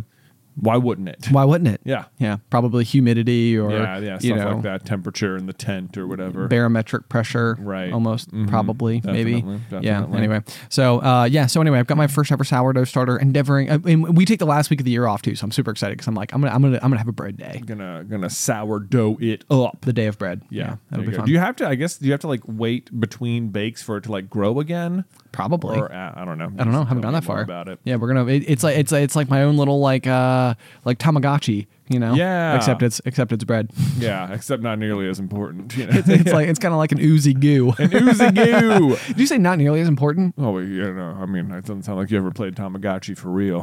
why wouldn't it? Why wouldn't it? Yeah. Yeah. Probably humidity or, Yeah, yeah, you stuff know, like that. Temperature in the tent or whatever. barometric pressure. Right. Almost, Mhm. probably, maybe. Definitely, Yeah. definitely. Anyway. So, uh, yeah. So anyway, I've got my first ever sourdough starter endeavoring. I mean, we take the last week of the year off too. So I'm super excited because I'm like, I'm going to, I'm going to, I'm going to have a bread day. Gonna gonna sourdough it up. The day of bread. Yeah, there that'll you be go. fun. Do you have to? I guess do you have to like wait between bakes for it to like grow again? Probably. Or uh, I don't know. I don't know. Haven't Tell gone me that more far about it. Yeah, we're gonna. It, it's like it's it's like my own little like uh like Tamagotchi, you know. Yeah. Except it's except it's bread. Yeah, except not nearly as important. You know? It's, it's like it's kind of like an oozy goo. An oozy goo. Did you say not nearly as important? Oh, well, you know, I mean, it doesn't sound like you ever played Tamagotchi for real.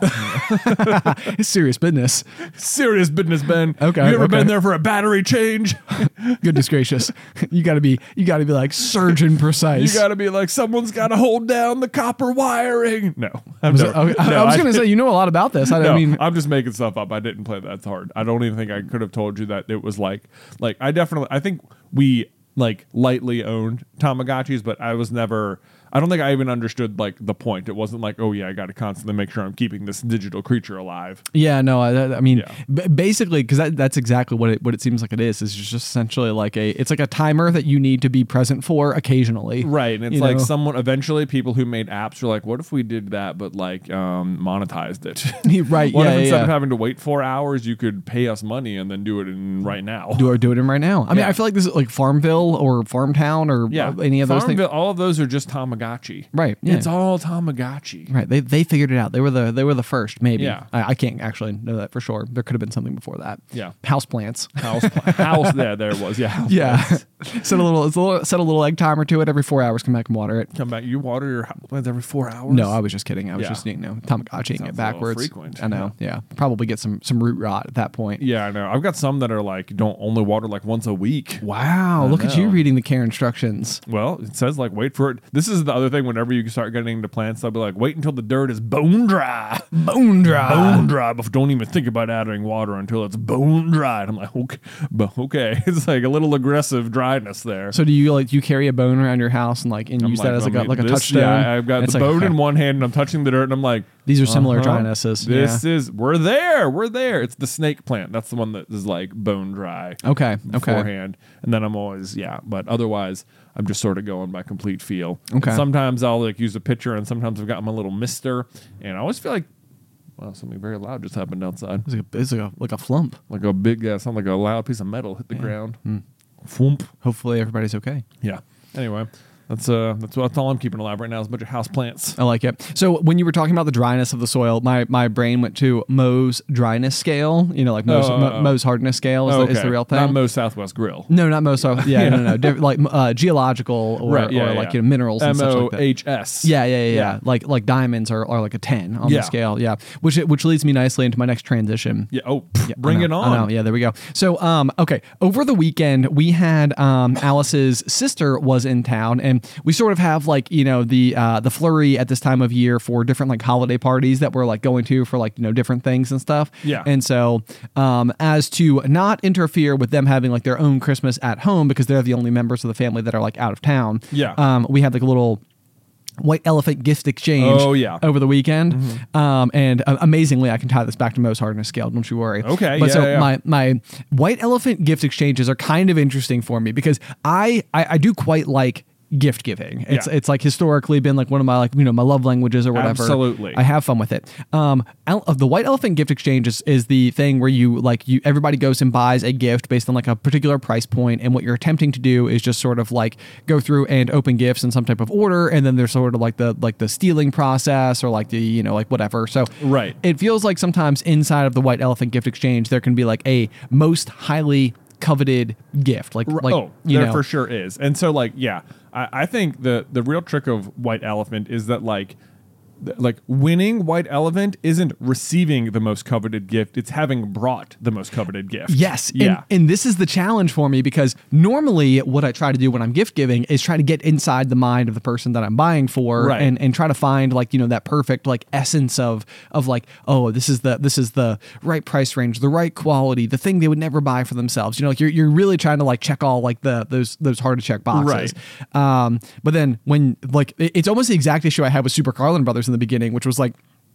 It's serious business. Serious business, Ben. Okay, You ever okay. been there for a battery change? Goodness gracious, you got to be you got to be like surgeon You precise. got to be like, someone's got to hold down the copper wiring. No, I'm Was no, it- okay, I, no, I was I- gonna say you know a lot about this. I, No, I mean, I'm just making stuff up. I didn't play that hard. I don't even think I could have told you that it was like, like I definitely, I think we like lightly owned Tamagotchis, but I was never, I don't think I even understood like the point. It wasn't like, oh yeah, I got to constantly make sure I'm keeping this digital creature alive. yeah, no, I, I mean, Yeah. b- basically, because that, that's exactly what it what it seems like it is. Is just essentially like a it's like a timer that you need to be present for occasionally. Right. And it's You like know? someone, eventually people who made apps were like, what if we did that, but like um, monetized it? Right, What yeah, if instead yeah. of having to wait four hours, you could pay us money and then do it in right now? Do it, do it in right now. I mean, Yeah. I feel like this is like Farmville or Farmtown or Yeah. uh, any of those things. Farmville, all of those are just Tamagotchi. Right, yeah. It's all Tamagotchi. Right, they they figured it out. They were the they were the first, maybe. Yeah. I, I can't actually know that for sure. There could have been something before that. Yeah. Houseplants. House, house. Yeah, there it was. Yeah, house Yeah, plants. set a little, it's a little set a little egg timer to it every four hours. Come back and water it. Come back. You water your house plants every four hours. No, I was just kidding. I was Yeah. just you know Tamagotchiing Sounds a it little backwards. frequent. I know. Yeah. probably get some some root rot at that point. Yeah, I know. I've got some that are like don't only water like once a week. Wow, I look at you know. reading the care instructions. Well, it says like wait for it. This is the other thing. Whenever you start getting into plants, they'll be like wait until the dirt is bone dry. Bone dry. Bone dry, but don't even think about adding water until it's bone dry. And I'm like, okay, but okay, it's like a little aggressive dryness there. So do you like you carry a bone around your house and like and I'm use that as like I a mean, like a this- touchstone? Yeah, I've got It's the like, bone okay, in one hand and I'm touching the dirt and I'm like, These are similar uh-huh, drynesses. This yeah. is we're there, we're there. It's the snake plant. That's the one that is like bone dry. Okay. Okay. Beforehand, and then I'm always yeah, but otherwise I'm just sort of going by complete feel. Okay. Sometimes I'll like use a pitcher, and sometimes I've got my little mister, and I always feel like wow, something very loud just happened outside, It's like a, it's like a, like a flump. like a big uh, sound like a loud piece of metal hit the ground. Hmm. Thwomp. Hopefully everybody's okay. Yeah. Anyway, that's uh that's that's all I'm keeping alive right now is a bunch of house plants. I like it. So when you were talking about the dryness of the soil, my, my brain went to Mohs dryness scale. You know, like Mohs, Oh, Mo- oh, oh. Mohs hardness scale is, Oh, the, is the real thing. Not Moe's Southwest Grill. no, not Mohs. So, yeah, no, no, no. Diff- like uh, geological or, Right, yeah, or yeah. like you know minerals and M such O like that. H S. Yeah, yeah, yeah, yeah. Yeah. Like like diamonds are, are like a ten on Yeah. the scale. Yeah, which which leads me nicely into my next transition. Yeah. Oh, pff, Yeah, bring I it know, on. I know. Yeah, there we go. So, um, okay, over the weekend we had um, Alice's sister was in town, and we sort of have like you know the uh, the flurry at this time of year for different like holiday parties that we're like going to for like you know different things and stuff. Yeah. And so, um, as to not interfere with them having like their own Christmas at home because they're the only members of the family that are like out of town. Yeah. Um, we had like a little white elephant gift exchange Oh, yeah. over the weekend. Um, and uh, amazingly, I can tie this back to Mohs hardness scale. Don't you worry. Okay, But yeah, so yeah. my my white elephant gift exchanges are kind of interesting for me because I I, I do quite like gift giving. It's Yeah. it's like historically been like one of my like you know my love languages or whatever. Absolutely. I have fun with it. Um, el- the white elephant gift exchange is, is the thing where you like you everybody goes and buys a gift based on like a particular price point, and what you're attempting to do is just sort of like go through and open gifts in some type of order, and then there's sort of like the like the stealing process or like the you know like whatever. So Right. it feels like sometimes inside of the white elephant gift exchange there can be like a most highly coveted gift like like oh, you there know for sure is. And so, like, yeah, I, I think the the real trick of White Elephant is that, like, th- like winning White Elephant isn't receiving the most coveted gift; it's having brought the most coveted gift. Yes. yeah, And, and this is the challenge for me because normally what I try to do when I'm gift giving is try to get inside the mind of the person that I'm buying for Right. and, and try to find like, you know, that perfect like essence of of like, oh, this is the this is the right price range, the right quality, the thing they would never buy for themselves. You know, like you're you're really trying to like check all like the those those hard to check boxes. Um, but then when like it- it's almost the exact issue I had with Super Carlin Brothers in the beginning, which was like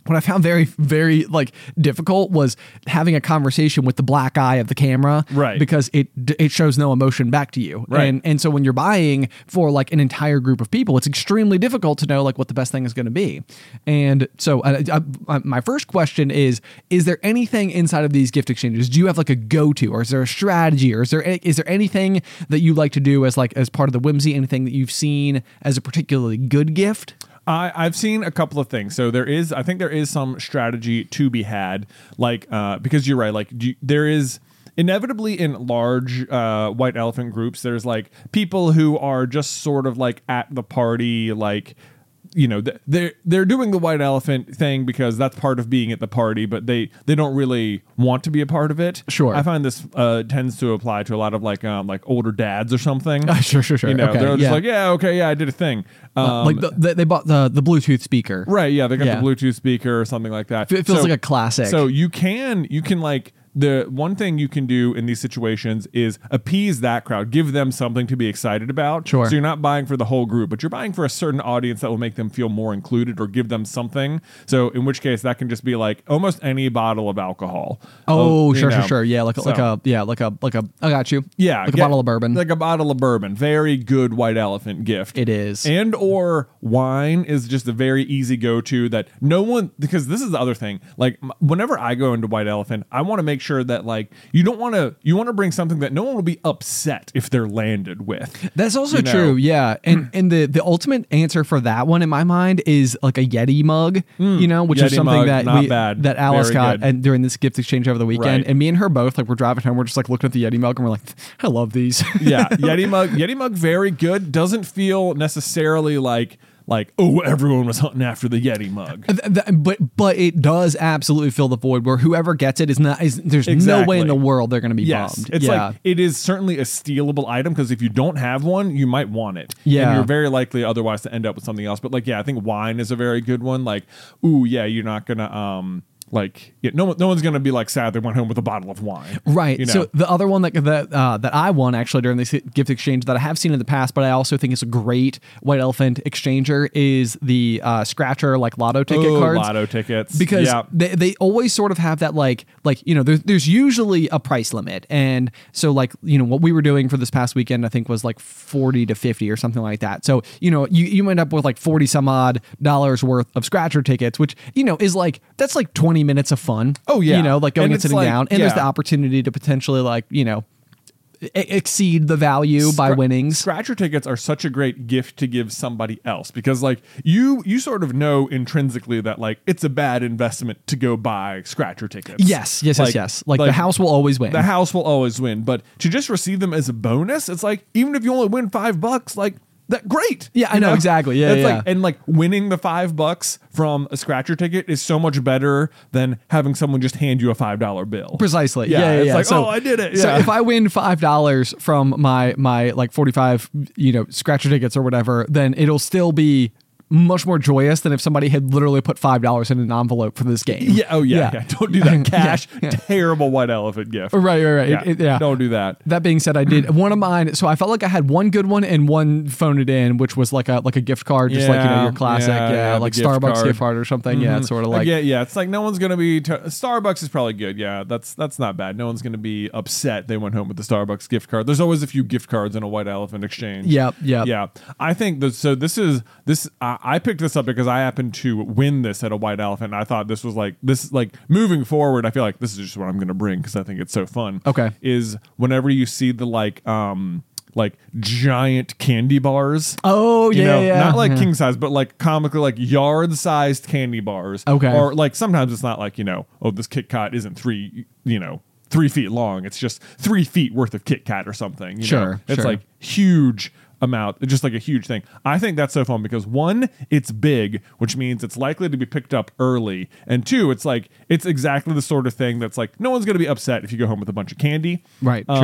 what I found very, very like difficult was having a conversation with the black eye of the camera, Right. Because it it shows no emotion back to you, Right. And and so when you're buying for like an entire group of people, it's extremely difficult to know like what the best thing is going to be. And so I, I, I, my first question is: is there anything inside of these gift exchanges? Do you have like a go-to, or is there a strategy, or is there is there anything that you like to do as like as part of the whimsy? Anything that you've seen as a particularly good gift? I, I've seen a couple of things. So there is, I think there is some strategy to be had, like uh, because you're right. Like do you, there is inevitably in large uh, white elephant groups, there's like people who are just sort of like at the party, like. You know, they're they're doing the white elephant thing because that's part of being at the party, but they they don't really want to be a part of it. Sure, I find this uh, tends to apply to a lot of like um like older dads or something. Uh, sure, sure, sure. You know, Okay, they're just yeah. like, yeah, okay, yeah, I did a thing. Um, Uh, like the, the, they bought the the Bluetooth speaker, right? Yeah, they got Yeah. the Bluetooth speaker or something like that. It feels like a classic. So you can you can like. The one thing you can do in these situations is appease that crowd, give them something to be excited about. Sure. So you're not buying for the whole group, but you're buying for a certain audience that will make them feel more included or give them something. So in which case that can just be like almost any bottle of alcohol. Oh, Uh, sure, you sure, know. sure. Yeah, like a, like So- a yeah, like a like a. I got you. yeah, like a get- bottle of bourbon. Like a bottle of bourbon. Very good white elephant gift. It is. And or wine is just a very easy go-to that no one, because this is the other thing. Like m- whenever I go into white elephant, I want to make sure that like you don't want to, you want to bring something that no one will be upset if they're landed with. That's also you know? true, yeah. And and the the ultimate answer for that one in my mind is like a Yeti mug, you know, which is Yeti something mug, that not we, bad. that Alice Very got good. and during this gift exchange over the weekend. Right. And me and her both, like we're driving home, we're just like looking at the Yeti mug and we're like, I love these. Yeah, Yeti mug, Yeti mug, very good. Doesn't feel necessarily like like oh everyone was hunting after the Yeti mug. Th- th- but but it does absolutely fill the void where whoever gets it is not is there's no way Exactly. in the world they're going to be Yes, bummed. it's yeah. like it is certainly a stealable item because if you don't have one, you might want it. Yeah. and you're very likely otherwise to end up with something else. But like, yeah, I think wine is a very good one. Like, ooh, yeah, you're not gonna um. Like yeah, no, one- no one's gonna be like sad they went home with a bottle of wine, Right. You know? So the other one that that uh, that I won actually during this gift exchange that I have seen in the past, but I also think is a great white elephant exchanger is the uh, scratcher like lotto ticket Ooh, cards. lotto tickets, Because yeah. they, they always sort of have that like like you know there's there's usually a price limit, and so like you know what we were doing for this past weekend I think was like forty to fifty or something like that. So you know you you end up with like forty some odd dollars worth of scratcher tickets, which you know is like that's like twenty minutes of fun. Oh, yeah. you know like going And and, it's sitting like- down, and there's yeah. the opportunity to potentially like you know e- exceed the value by Scra- winnings. Scratcher tickets are such a great gift to give somebody else because like you you sort of know intrinsically that like it's a bad investment to go buy scratcher tickets. Yes, yes, Like- yes, yes. Like, the house will always win. The house will always win, but to just receive them as a bonus, it's like even if you only win five bucks, like that great. Yeah, I You know, exactly. Yeah, It's yeah. like and like winning the five bucks from a scratcher ticket is so much better than having someone just hand you a five dollar bill. Precisely. Yeah, Yeah, yeah. it's yeah. like, so, oh, I did it. So Yeah. if I win five dollars from my my like forty five, you know, scratcher tickets or whatever, then it'll still be much more joyous than if somebody had literally put five dollars in an envelope for this game. Yeah. Oh yeah. Yeah. Don't do that. Cash. Yeah, yeah. Terrible white elephant gift. Right, right, right. Yeah. It- it- yeah. Don't do that. That being said, I did one of mine. So I felt like I had one good one and one phone it in, which was like a like a gift card, just like you know Yeah, your classic, yeah, yeah, yeah, the like gift Starbucks card. gift card or something. Yeah, it's sort of like yeah, yeah. It's like no one's gonna be. T- Starbucks is probably good. Yeah, that's that's not bad. No one's gonna be upset they went home with the Starbucks gift card. There's always a few gift cards in a white elephant exchange. Yep, yep. Yeah. I think that. So this is this. I I picked this up because I happened to win this at a white elephant. And I thought this was like this. Like moving forward, I feel like this is just what I'm gonna bring because I think it's so fun. Okay. Is whenever you see the like um like giant candy bars. Oh You yeah, know, yeah. not like yeah. king size, but like comically like yard sized candy bars. Okay. Or like sometimes it's not like, you know, oh, this Kit Kat isn't three, you know, three feet long. It's just three feet worth of Kit Kat or something. You Sure, know? It's sure. like huge amount, just like a huge thing. I think that's so fun because one, it's big, which means it's likely to be picked up early. And two, it's like, it's exactly the sort of thing that's like, no one's going to be upset if you go home with a bunch of candy. Right, Um, true.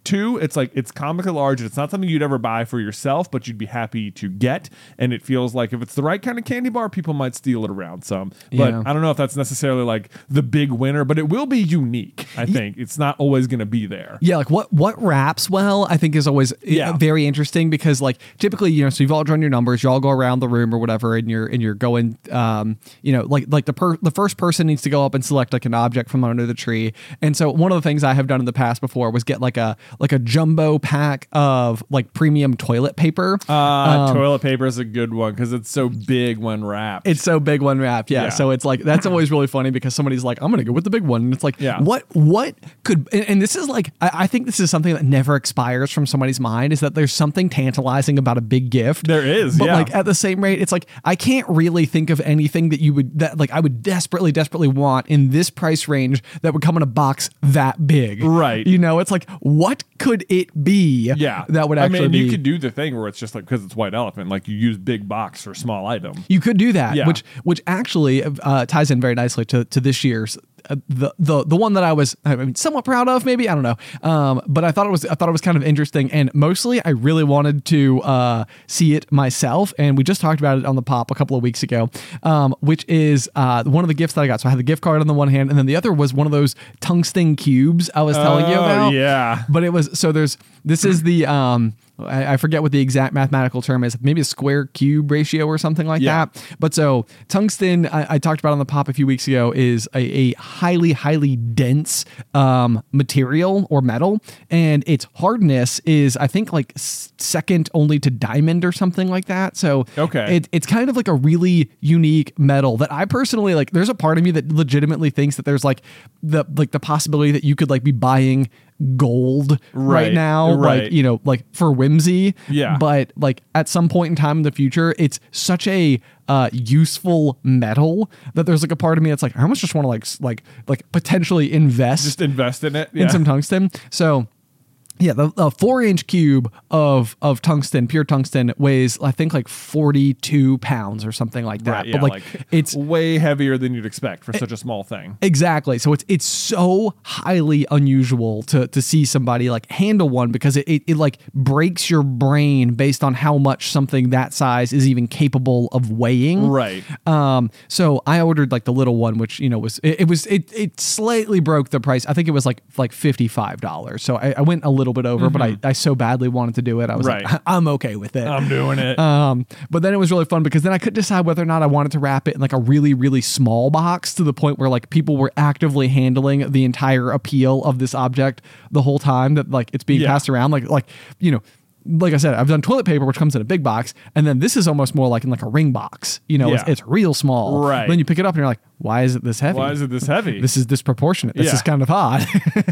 two, it's like it's comically large. It's not something you'd ever buy for yourself, but you'd be happy to get. And it feels like if it's the right kind of candy bar, people might steal it around some. But Yeah. I don't know if that's necessarily like the big winner, but it will be unique. I think it's not always going to be there. Yeah, like what what wraps well, I think is always uh, Yeah. very interesting because like typically, you know, so you've all drawn your numbers, you all go around the room or whatever, and you're and you're going, um, you know, like like the per- the first person needs to go up and select like an object from under the tree. And so one of the things I have done in the past before was get like a like a jumbo pack of like premium toilet paper. Uh, Um, toilet paper is a good one because it's so big when wrapped. It's so big one wrap, yeah. Yeah. So it's like that's always really funny because somebody's like, "I'm gonna go with the big one," and it's like, Yeah. what what could? And, and this is like, I, I think this is something that never expires from somebody's mind is that there's something tantalizing about a big gift. There is, but yeah. like at the same rate, it's like I can't really think of anything that you would that like I would desperately desperately want in this price range that would come in a box that big, Right. You know, it's like what could it be? yeah, that would actually I mean, be. you could do the thing where it's just like because it's White Elephant, like you use big box for small item. You could do that, Yeah. which which actually uh, ties in very nicely to to this year's uh, the the the one that I was I mean somewhat proud of, maybe I don't know, um, but I thought it was I thought it was kind of interesting, and mostly I really wanted to uh, see it myself, and we just talked about it on the pop a couple of weeks ago, um, which is uh, one of the gifts that I got. So I had the gift card on the one hand, and then the other was one of those tungsten cubes I was telling you Oh, about. yeah. But it was so there's this is the um I, I forget what the exact mathematical term is, maybe a square cube ratio or something like Yeah. that. But so tungsten, I, I talked about on the pop a few weeks ago, is a, a highly, highly dense um, material or metal, and its hardness is, I think, like s- second only to diamond or something like that. So Okay. it, it's kind of like a really unique metal that I personally like. There's a part of me that legitimately thinks that there's like the like the possibility that you could like be buying gold right, Right, now, right. like, you know, like for whimsy. Yeah. But like at some point in time in the future, it's such a uh, useful metal that there's like a part of me that's like, I almost just want to like s- like like potentially invest Just invest in it. in Yeah. some tungsten. So yeah, the, the four inch cube of of tungsten, pure tungsten, weighs I think like forty-two pounds or something like that. Right, yeah, but like, like it's way heavier than you'd expect for such a small thing. exactly. So it's it's so highly unusual to to see somebody like handle one because it, it, it like breaks your brain based on how much something that size is even capable of weighing. Right. Um, so I ordered like the little one, which, you know, was, it, it was, it, it slightly broke the price. I think it was like, like fifty-five dollars. So I, I went a little bit over, but I, I so badly wanted to do it. I was Right. like, I'm okay with it. I'm doing it. Um, but then it was really fun because then I could decide whether or not I wanted to wrap it in like a really, really small box to the point where like people were actively handling the entire appeal of this object the whole time that like it's being Yeah. passed around. Like, like, you know, like I said, I've done toilet paper, which comes in a big box, and then this is almost more like in like a ring box. You know, it's, Yeah. it's real small. Right. Then you pick it up and you're like, why is it this heavy? Why is it this heavy? This is disproportionate. This Yeah. is kind of odd.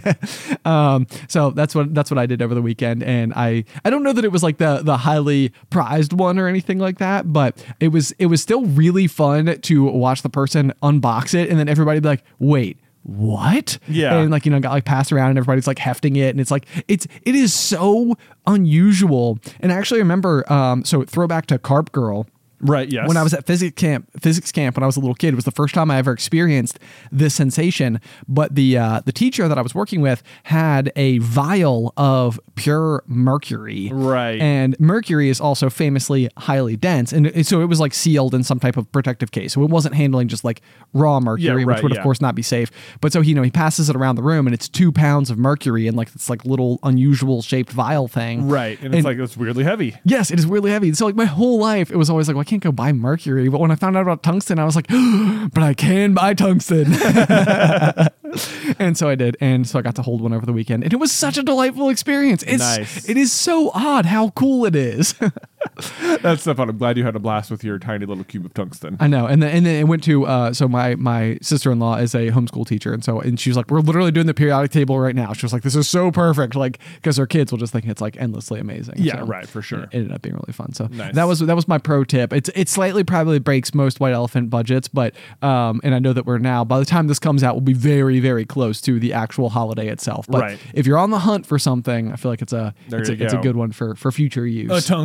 um, so that's what that's what I did over the weekend, and I I don't know that it was like the the highly prized one or anything like that, but it was it was still really fun to watch the person unbox it, and then everybody be like, wait. What? Yeah. And like, you know, got like passed around and everybody's like hefting it. And it's like, it's, it is so unusual. And I actually remember, um, so throwback to Carp Girl. Right. Yes. When I was at physics camp, physics camp when I was a little kid, it was the first time I ever experienced this sensation. But the uh, the teacher that I was working with had a vial of pure mercury. Right. And mercury is also famously highly dense, and it, so it was like sealed in some type of protective case. So it wasn't handling just like raw mercury, Yeah, which right, would yeah. of course not be safe. But so you know he passes it around the room, and it's two pounds of mercury in like this like little unusual shaped vial thing. Right. And it's like it's weirdly heavy. Yes, it is weirdly heavy. So like my whole life, it was always like, well, I can't go buy mercury. But when I found out about tungsten, I was like, but I can buy tungsten. And so I did. And so I got to hold one over the weekend. And it was such a delightful experience. It's, Nice. It is so odd how cool it is. That's so fun. I'm glad you had a blast with your tiny little cube of tungsten. I know. And then and then it went to uh so my my sister-in-law is a homeschool teacher, and so and she was like, we're literally doing the periodic table right now. She was like, this is so perfect, like because her kids will just think it's like endlessly amazing. Yeah, So right, for sure. It ended up being really fun. So Nice. that was that was my pro tip. It's it slightly probably breaks most White Elephant budgets, but um and I know that we're now by the time this comes out, we'll be very very close to the actual holiday itself. But Right. if you're on the hunt for something, I feel like it's a There it's a, you it's a go. good one for for future use. A tungsten.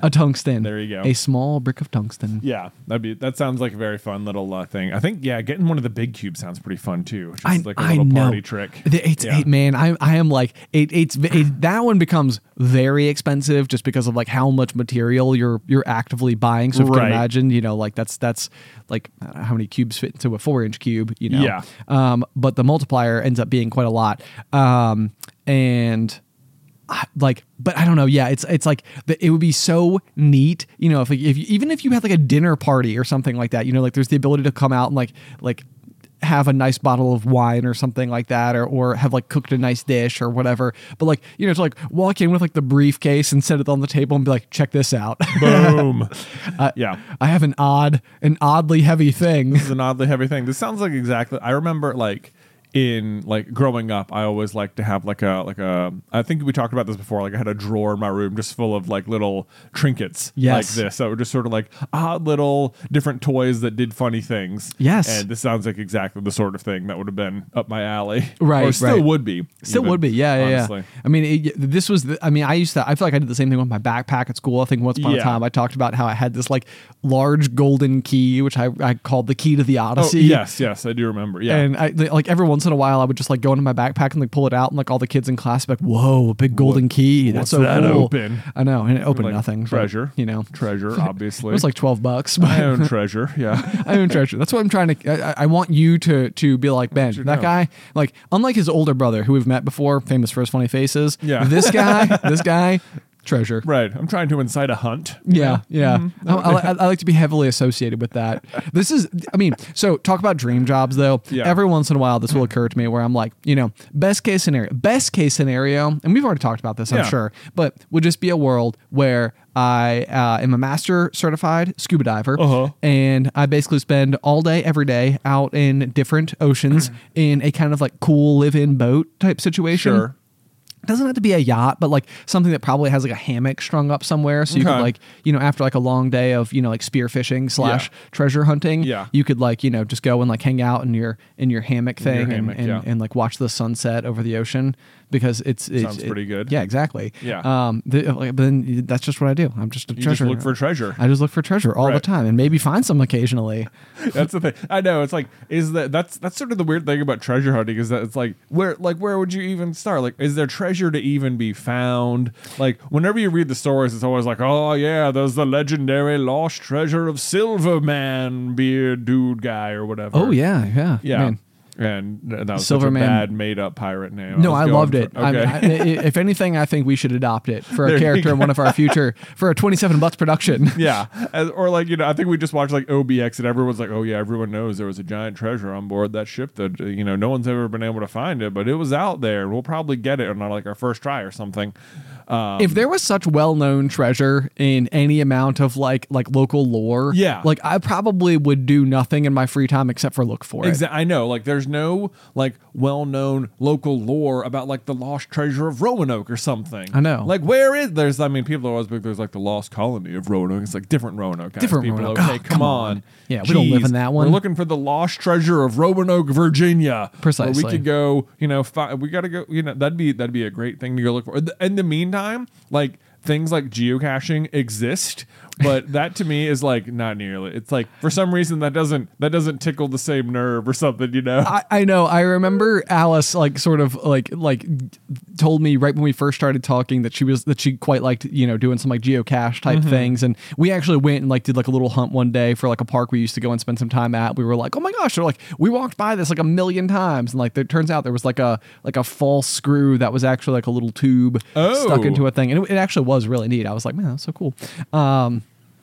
A tungsten. There you go. A small brick of tungsten. Yeah, that'd be that sounds like a very fun little uh, thing. I think yeah, getting one of the big cubes sounds pretty fun too. Just I, like a I little know. party trick. It's Yeah. it, man. I I am like it. It's it, that one becomes very expensive just because of like how much material you're you're actively buying. So if you Right. can imagine, you know, like that's that's like uh, how many cubes fit into a four inch cube. You know. Yeah. Um. But the multiplier ends up being quite a lot. Um. And. I- like but I don't know, yeah, it's it's like the, it would be so neat, you know, if like, if you, even if you had like a dinner party or something like that, you know, like there's the ability to come out and like like have a nice bottle of wine or something like that, or or have like cooked a nice dish or whatever, but like, you know, to like walk in with like the briefcase and set it on the table and be like, check this out. Boom. uh, Yeah. I have an odd an oddly heavy thing. This is an oddly heavy thing. This sounds like exactly. I remember like in like growing up, I always liked to have like a like a. I think we talked about this before. Like I had a drawer in my room just full of like little trinkets Yes. like this. So just sort of like odd little different toys that did funny things. Yes. And this sounds like exactly the sort of thing that would have been up my alley. Right, Or still right. would be. Still even, would be, yeah, yeah, honestly. yeah. I mean, it, this was. The, I mean, I used to. I feel like I did the same thing with my backpack at school. I think once upon Yeah. a time I talked about how I had this like large golden key, which I, I called the key to the Oh, Odyssey. yes, yes, I do remember. Yeah. And I, like every once in a while, I would just like go into my backpack and like pull it out, and like all the kids in class would be like, "Whoa, a big golden What- key! That's what's so that cool." open? I know, and it opened Like, nothing. but, treasure. you know, treasure, obviously. it was like twelve bucks. I But own treasure. Yeah. I own treasure. That's what I'm trying to. I, I want you to to be like, Ben, you that know. guy. Like, unlike his older brother, who we've met before, famous for his funny faces. Yeah. This guy, this guy, treasure. Right. I'm trying to incite a hunt. you Yeah, know? yeah. Mm-hmm. I, I, I like to be heavily associated with that. This is, I mean, so talk about dream jobs though. Yeah. Every once in a while, this will occur to me where I'm like, you know, best case scenario, best case scenario, and we've already talked about this, I'm Yeah. sure, but would just be a world where I uh, am a master certified scuba diver, Uh-huh. and I basically spend all day, every day, out in different oceans in a kind of like cool live-in boat type situation. Sure. Doesn't have to be a yacht, but like something that probably has like a hammock strung up somewhere. So you Okay. could like, you know, after like a long day of, you know, like spearfishing slash Yeah. treasure hunting, Yeah. you could like, you know, just go and like hang out in your in your hammock your thing hammock, and, and, yeah. and like watch the sunset over the ocean because it's, it's Sounds it- pretty good. Yeah, exactly. Yeah. Um. The, like, but then that's just what I do. I'm just a You treasure. just look for treasure. I just look for treasure all the Right. time and maybe find some occasionally. That's the thing. I know. It's like, is that that's that's sort of the weird thing about treasure hunting is that it's like where like where would you even start? Like, is there treasure to even be found? Like, whenever you read the stories, it's always like, oh yeah, there's the legendary lost treasure of Silverman, beard dude guy or whatever. Oh yeah, yeah, yeah. Man. And that was Silverman- such a bad made up pirate name. No, was I going loved for- it. I mean, Okay. I, if anything, I think we should adopt it for There a you character in go. one of our future for a twenty-seven bucks production. Yeah, As, or like you know, I think we just watched like O B X, and everyone's like, "Oh yeah, everyone knows there was a giant treasure on board that ship that uh, you know no one's ever been able to find it, but it was out there, and we'll probably get it on like our first try or something." Um, If there was such well-known treasure in any amount of like like local lore, Yeah. like I probably would do nothing in my free time except for look for it. Exa- I know, like there's no like well-known local lore about like the lost treasure of Roanoke or something. I know. Like where is there's? I mean, people are always big. There's like the lost colony of Roanoke. It's like different Roanoke. Guys. Different people, Roanoke. Okay, Oh, come, come on. on. Yeah, we don't live in Jeez. that one. We're looking for the lost treasure of Roanoke, Virginia. Precisely. Where we could go. You know, fi- we got to go. You know, that'd be that'd be a great thing to go look for. In the meantime, like. Things like geocaching exist, but that to me is like not nearly. It's like for some reason that doesn't that doesn't tickle the same nerve or something, you know. I, I know. I remember Alice like sort of like like told me right when we first started talking that she was that she quite liked, you know, doing some like geocache type Mm-hmm. things, and we actually went and like did like a little hunt one day for like a park we used to go and spend some time at. We were like, oh my gosh, so like we walked by this like a million times, and like it turns out there was like a like a false screw that was actually like a little tube Oh. stuck into a thing, and it, it actually was really neat. I was like, man, that's so cool. Um,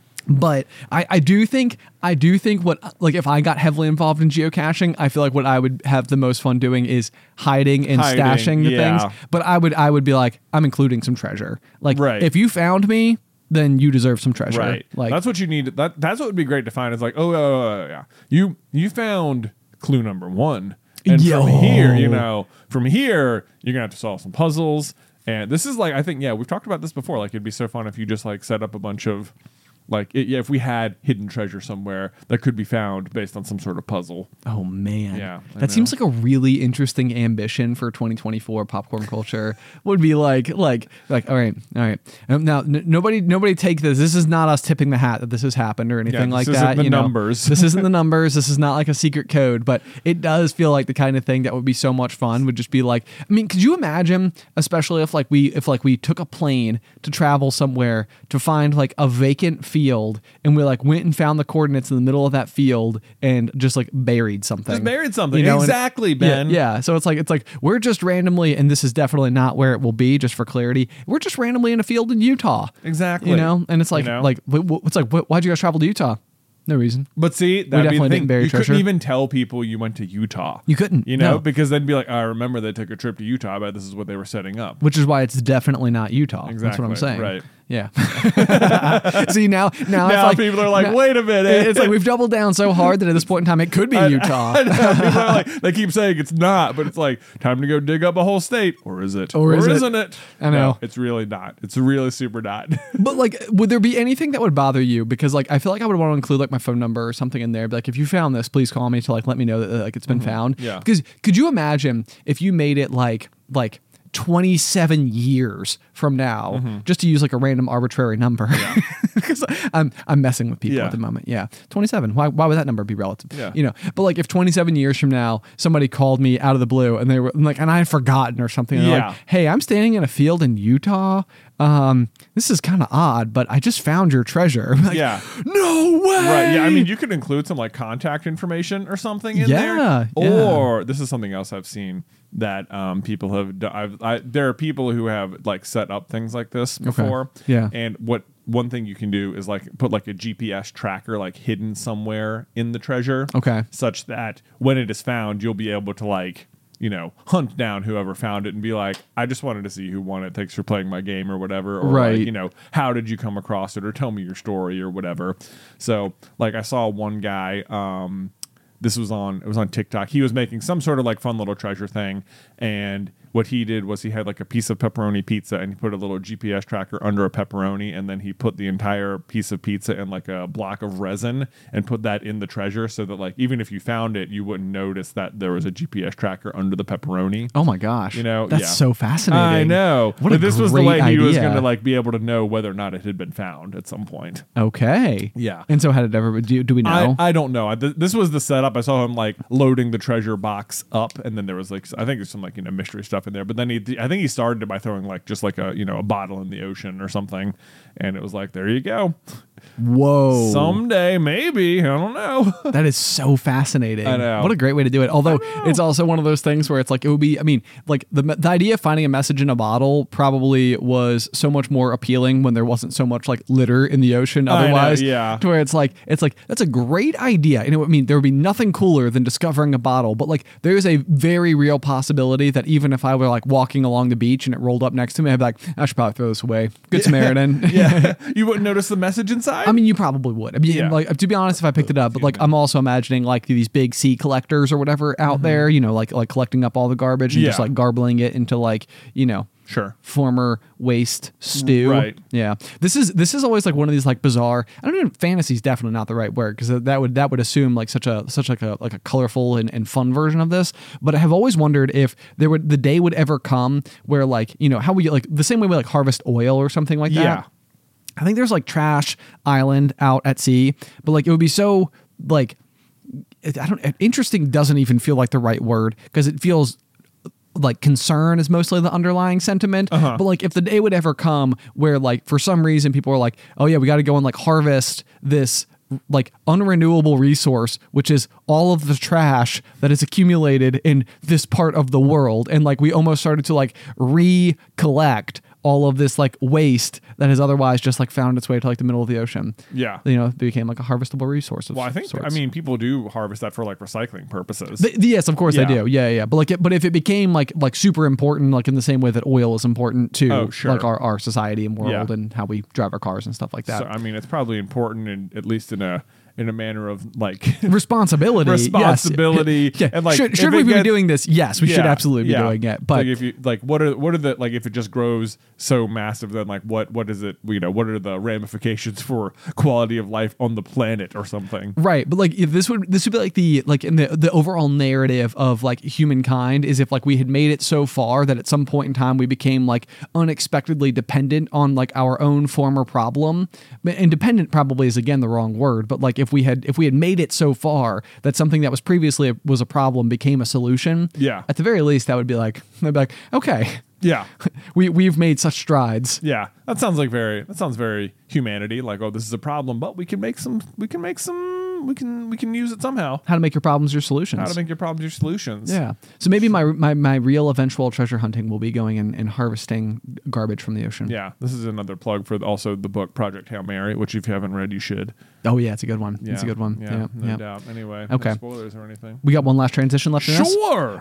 But I, I do think I do think what like if I got heavily involved in geocaching, I feel like what I would have the most fun doing is hiding and Hiding, stashing the yeah. things. But I would I would be like, I'm including some treasure. Like Right. if you found me, then you deserve some treasure. Right. Like that's what you need. That that's what would be great to find. Is like, oh, oh, oh, yeah, you you found clue number one, and Yo. from here, you know, from here you're gonna have to solve some puzzles. And this is like, I think, yeah, we've talked about this before. Like, it'd be so fun if you just like set up a bunch of like it, yeah, if we had hidden treasure somewhere that could be found based on some sort of puzzle. Oh man, Yeah, I that know. seems like a really interesting ambition for twenty twenty-four popcorn culture. Would be like, like, like, all right, all right. Um, now, n- nobody, nobody take this. This is not us tipping the hat that this has happened or anything this like isn't that. the you know. numbers. This isn't the numbers. This is not like a secret code, but it does feel like the kind of thing that would be so much fun. Would just be like, I mean, could you imagine, especially if like we, if like we took a plane to travel somewhere to find like a vacant field, and we like went and found the coordinates in the middle of that field and just like buried something. Just buried something. You know, and- Exactly, Ben. Yeah, yeah. So it's like it's like we're just randomly, and this is definitely not where it will be. Just for clarity, we're just randomly in a field in Utah. Exactly. You know, and it's like You know? like wh- wh- it's like wh- why'd you guys travel to Utah? No reason. But see, that'd be definitely the thing. didn't bury You treasure. couldn't even tell people you went to Utah. You couldn't, You know, no. because they'd be like, I remember they took a trip to Utah, but this is what they were setting up. Which is why it's definitely not Utah. That's what I'm Exactly, saying. right. Yeah. See now, now, Now it's like, people are like, now- wait a minute. It's like we've doubled down so hard that at this point in time it could be Utah. I know, people are like, they keep saying it's not, but it's like time to go dig up a whole state, or is it? Or is it? isn't it? I know. No, it's really not. It's really super not. But like, would there be anything that would bother you? Because like, I feel like I would want to include like my phone number or something in there. Be like, if you found this, please call me to like let me know that like it's been found. Yeah. Because could you imagine if you made it like like twenty-seven years from now, Mm-hmm. just to use like a random arbitrary number? Because I'm I'm messing with people Yeah. at the moment. Yeah, twenty-seven. Why why would that number be relative? Yeah. You know. But like, if twenty-seven years from now somebody called me out of the blue and they were like, and I had forgotten or something. And they're Yeah. like, hey, I'm standing in a field in Utah. Um, this is kind of odd, but I just found your treasure. I'm like, Yeah. no way. Right. Yeah. I mean, you could include some like contact information or something in Yeah, there. yeah. Or this is something else I've seen that um, people have. do- I've, I, there are people who have like set up things like this before. Yeah. And what one thing you can do is like put like a G P S tracker like hidden somewhere in the treasure. Okay. Such that when it is found, you'll be able to like, you know, hunt down whoever found it and be like, I just wanted to see who won it. Thanks for playing my game or whatever. Or Right. like, you know, how did you come across it or tell me your story or whatever. So like I saw one guy, um, this was on, it was on TikTok. He was making some sort of like fun little treasure thing. And what he did was he had like a piece of pepperoni pizza and he put a little G P S tracker under a pepperoni. And then he put the entire piece of pizza in like a block of resin and put that in the treasure so that like, even if you found it, you wouldn't notice that there was a G P S tracker under the pepperoni. Oh my gosh. You know, that's yeah. so fascinating. I know. What but a this was the great way he was idea. going to like be able to know whether or not it had been found at some point. Okay. Yeah. And so how did it ever do? Do we know? I, I don't know. I, th- this was the setup. I saw him like loading the treasure box up, and then there was like I think there's some like you know mystery stuff in there. But then he, I think he started it by throwing like just like a you know a bottle in the ocean or something, and it was like there you go. Whoa. Someday maybe I don't know. That is so fascinating. I know. What a great way to do it. Although it's also one of those things where it's like it would be. I mean, like the the idea of finding a message in a bottle probably was so much more appealing when there wasn't so much like litter in the ocean. I know, Otherwise, yeah. To where it's like it's like that's a great idea. And it, I mean, there would be nothing cooler than discovering a bottle. But like, there is a very real possibility that even if I were like walking along the beach and it rolled up next to me, I'd be like, I should probably throw this away. Good Samaritan. Yeah, you wouldn't notice the message inside. I mean, you probably would. I mean, Yeah. like to be honest, if I picked it up, but like I'm also imagining like these big sea collectors or whatever out there, you know, like like collecting up all the garbage and just Mm-hmm. Yeah. like garbling it into like you know sure. former waste stew. Right. Yeah. This is this is always like one of these like bizarre. I don't know. Fantasy is definitely not the right word because that would that would assume like such a such like a like a colorful and, and fun version of this. But I have always wondered if there would the day would ever come where like you know how we like the same way we like harvest oil or something like that. Yeah. I think there's like Trash Island out at sea, but like it would be so like it, I don't interesting doesn't even feel like the right word because it feels like concern is mostly the underlying sentiment. Uh-huh. But like if the day would ever come where like for some reason people are like, oh yeah, we got to go and like harvest this like unrenewable resource, which is all of the trash that is accumulated in this part of the world, and like we almost started to like recollect all of this like waste that has otherwise just like found its way to like the middle of the ocean. Yeah. You know, it became like a harvestable resource. Of Well, I think sorts. I mean people do harvest that for like recycling purposes. Th- yes, of course Yeah. they do. Yeah, yeah. But like, it, but if it became like like super important, like in the same way that oil is important to Oh, sure. like our, our society and world Yeah. and how we drive our cars and stuff like that. So I mean, it's probably important, in, at least in a in a manner of like responsibility, responsibility, yes. yeah. and like should, should if we it be gets- doing this? Yes, we should Yeah, absolutely be yeah. doing it. But like if you like, what are what are the like if it just grows so massive, then like what what is it? You know, what are the ramifications for quality of life on the planet or something? right, but like if this would this would be like the like in the the overall narrative of like humankind is if like we had made it so far that at some point in time we became like unexpectedly dependent on like our own former problem. But independent probably is again the wrong word, but like if we had if we had made it so far that something that was previously a, was a problem became a solution. Yeah. At the very least, that would be like I'd be like okay, Yeah. we we've made such strides. Yeah, that sounds like very. That sounds very humanity. Like, oh, this is a problem, but we can make some. We can make some. We can. We can use it somehow. How to make your problems your solutions. How to make your problems your solutions. Yeah. So maybe my my, my real eventual treasure hunting will be going and, and harvesting garbage from the ocean. Yeah. This is another plug for the, also the book Project Hail Mary, which if you haven't read, you should. Oh yeah, it's a good one. Yeah. It's a good one. Yeah. Yeah. no yeah. doubt. Anyway. Okay. No spoilers or anything. We got one last transition left in this. Sure.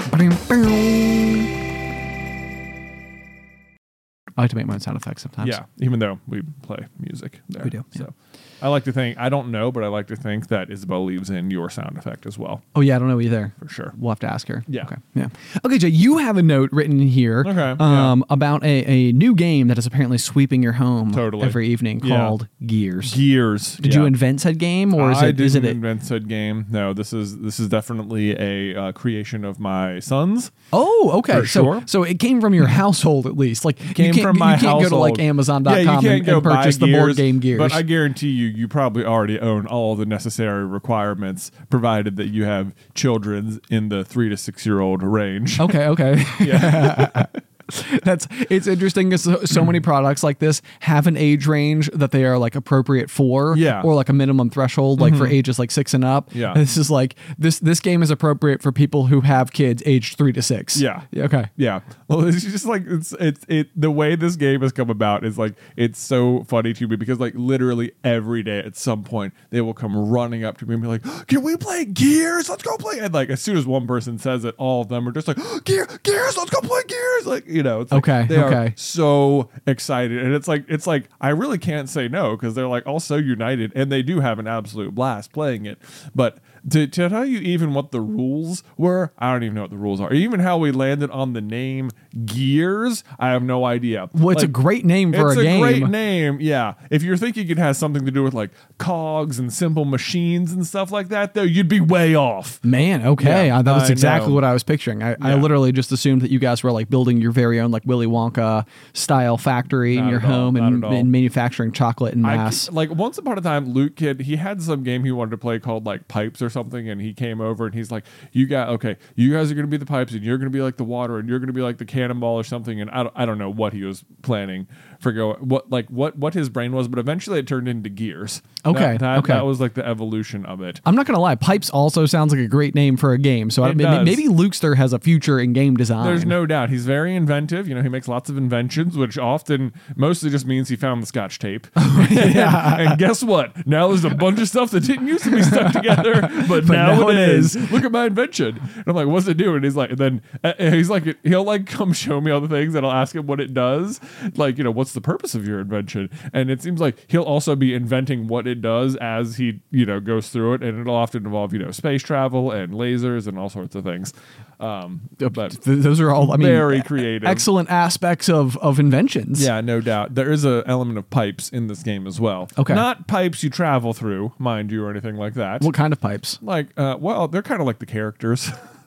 I like to make my own sound effects sometimes. Yeah. Even though we play music there. We do, So I like to think. I don't know, but I like to think that Isabel leaves in your sound effect as well. Oh yeah, I don't know either. For sure. We'll have to ask her. Yeah. Okay. Yeah. Okay, Jay, you have a note written in here Okay, um, yeah. about a, a new game that is apparently sweeping your home Totally. every evening Yeah. called Gears. Gears. Did yeah. you invent said game or is I it is it didn't a, invent said game. No, this is this is definitely a uh, creation of my son's. Oh, okay. For so sure. so it came from your household at least. Like you Came can't, from my you can't go to like household. Amazon Yeah, dot you com can't and, go and buy purchase the board Gears, game Gears. But I guarantee you, you probably already own all the necessary requirements, provided that you have children in the three to six year old range. Okay, okay. Yeah. That's it's interesting because so, so many products like this have an age range that they are like appropriate for, Yeah. or like a minimum threshold, like for ages like six and up. Yeah. This is like this this game is appropriate for people who have kids aged three to six. Yeah. Okay. Yeah. Well, it's just like it's it's it the way this game has come about is like it's so funny to me because like literally every day at some point they will come running up to me and be like, "Can we play Gears? Let's go play!" And like as soon as one person says it, all of them are just like, "Gear, Gears, let's go play Gears!" Like you know, it's like Okay, they okay. are so excited, and it's like it's like I really can't say no because they're like all so united, and they do have an absolute blast playing it, but. To, to tell you even what the rules were, I don't even know what the rules are. Even how we landed on the name Gears, I have no idea. Well, it's a Like, great name for it's a a game. great name, yeah. If you're thinking it has something to do with like cogs and simple machines and stuff like that, though, you'd be way off. Man, okay. Yeah, Uh, that was I exactly know. what I was picturing. I, I Yeah. literally just assumed that you guys were like building your very own like Willy Wonka style factory in Not your at all, home not and, at all. and manufacturing chocolate in I mass. c- like once upon a time, Luke kid, he had some game he wanted to play called like Pipes or something, and he came over and he's like, "You got okay, you guys are gonna be the pipes, and you're gonna be like the water, and you're gonna be like the cannonball or something." And I don't, I don't know what he was planning for go what like what what his brain was, but eventually it turned into Gears. Okay, that, that, okay. that was like the evolution of it. I'm not gonna lie, Pipes also sounds like a great name for a game. So I, It maybe, does. maybe Lukester has a future in game design. There's no doubt he's very inventive. You know, he makes lots of inventions, which often mostly just means he found the Scotch tape. Yeah. And guess what? Now there's a bunch of stuff that didn't used to be stuck together, but, But now, now it it is. is. Look at my invention. And I'm like, what's it doing? And he's like, and then uh, he's like, he'll like come show me all the things, and I'll ask him what it does. Like, you know, what's the purpose of your invention? And it seems like he'll also be inventing what it does as he, you know, goes through it, and it'll often involve, you know, space travel and lasers and all sorts of things. Um, but Th- those are all I mean very creative. excellent aspects of of inventions. Yeah, no doubt. There is an element of pipes in this game as well. Okay. Not pipes you travel through, mind you, or anything like that. What kind of pipes? Like, uh, well, they're kind of like the characters.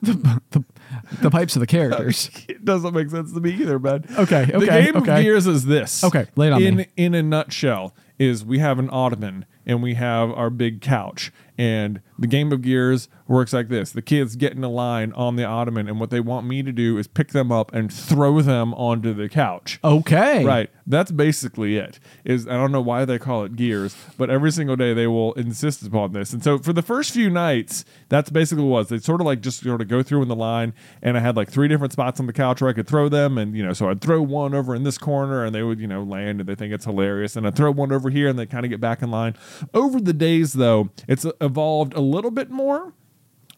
The pipes of the characters. It doesn't make sense to me either, man. Okay, The okay, game okay. of Gears is this. Okay, lay it on in, me. In a nutshell, is we have an ottoman and we have our big couch. And the game of Gears works like this. The kids get in a line on the ottoman, and what they want me to do is pick them up and throw them onto the couch. Okay. Right. That's basically it. Is I don't know why they call it Gears, but every single day they will insist upon this. And so for the first few nights, that's basically what it was. They sort of like just sort of go through in the line, and I had like three different spots on the couch where I could throw them, and you know, so I'd throw one over in this corner, and they would, you know, land, and they think it's hilarious, and I'd throw one over here, and they kind of get back in line. Over the days, though, it's evolved a little bit more.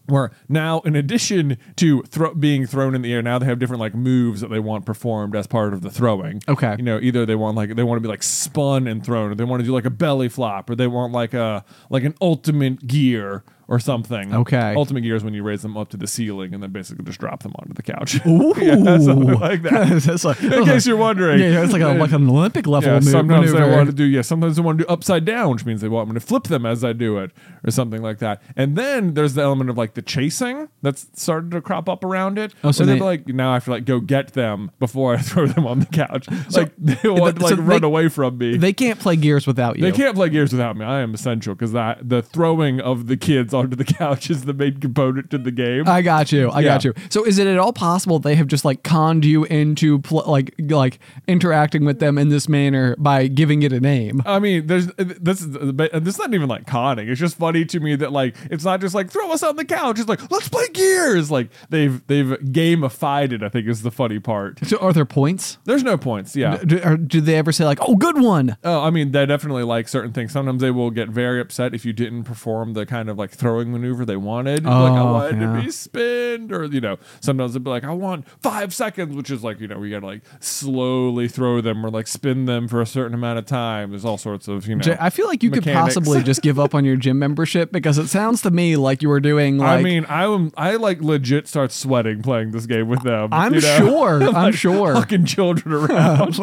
Where now, in addition to thro- being thrown in the air, now they have different like moves that they want performed as part of the throwing. Okay. You know, either they want like they want to be like spun and thrown, or they want to do like a belly flop, or they want like a like an ultimate gear or something. Okay. Ultimate gear is when you raise them up to the ceiling and then basically just drop them onto the couch. Ooh. Yeah, something like that. That's like, In case you're wondering. Yeah, it's like a, like an Olympic level Yeah, move, sometimes maneuver. they want to do yeah. Sometimes they want to do upside down, which means they want me to flip them as I do it, or something like that. And then there's the element of like the chasing that's started to crop up around it. Oh, so Where they're they- like now I have to like go get them before I throw them on the couch. Like they want to so like run they- away from me. They can't play Gears without you. They can't play Gears without me. I am essential because that the throwing of the kids onto the couch is the main component to the game. I got you. I Yeah. got you. So is it at all possible they have just like conned you into pl- like like interacting with them in this manner by giving it a name? I mean, there's this is this is not even like conning. It's just funny to me that like it's not just like throw us on the couch. It's like let's play Gears. Like they've they've gamified it. I think is the funny part. So are there points? There's no points. Yeah. Do, or do they ever say like, "Oh, good one"? Oh, I mean, they definitely like certain things. Sometimes they will get very upset if you didn't perform the kind of like throwing maneuver they wanted. Oh, like I wanted yeah. to be spinned, or you know, sometimes they'll be like, I want five seconds, which is like you know, we gotta like slowly throw them or like spin them for a certain amount of time. There's all sorts of you know. Jay, I feel like you could mechanics. possibly just give up on your gym membership because it sounds to me like you were doing like. I mean, I am. I like legit start sweating playing this game with them. I'm you know? sure. I'm Like, sure. Fucking children around,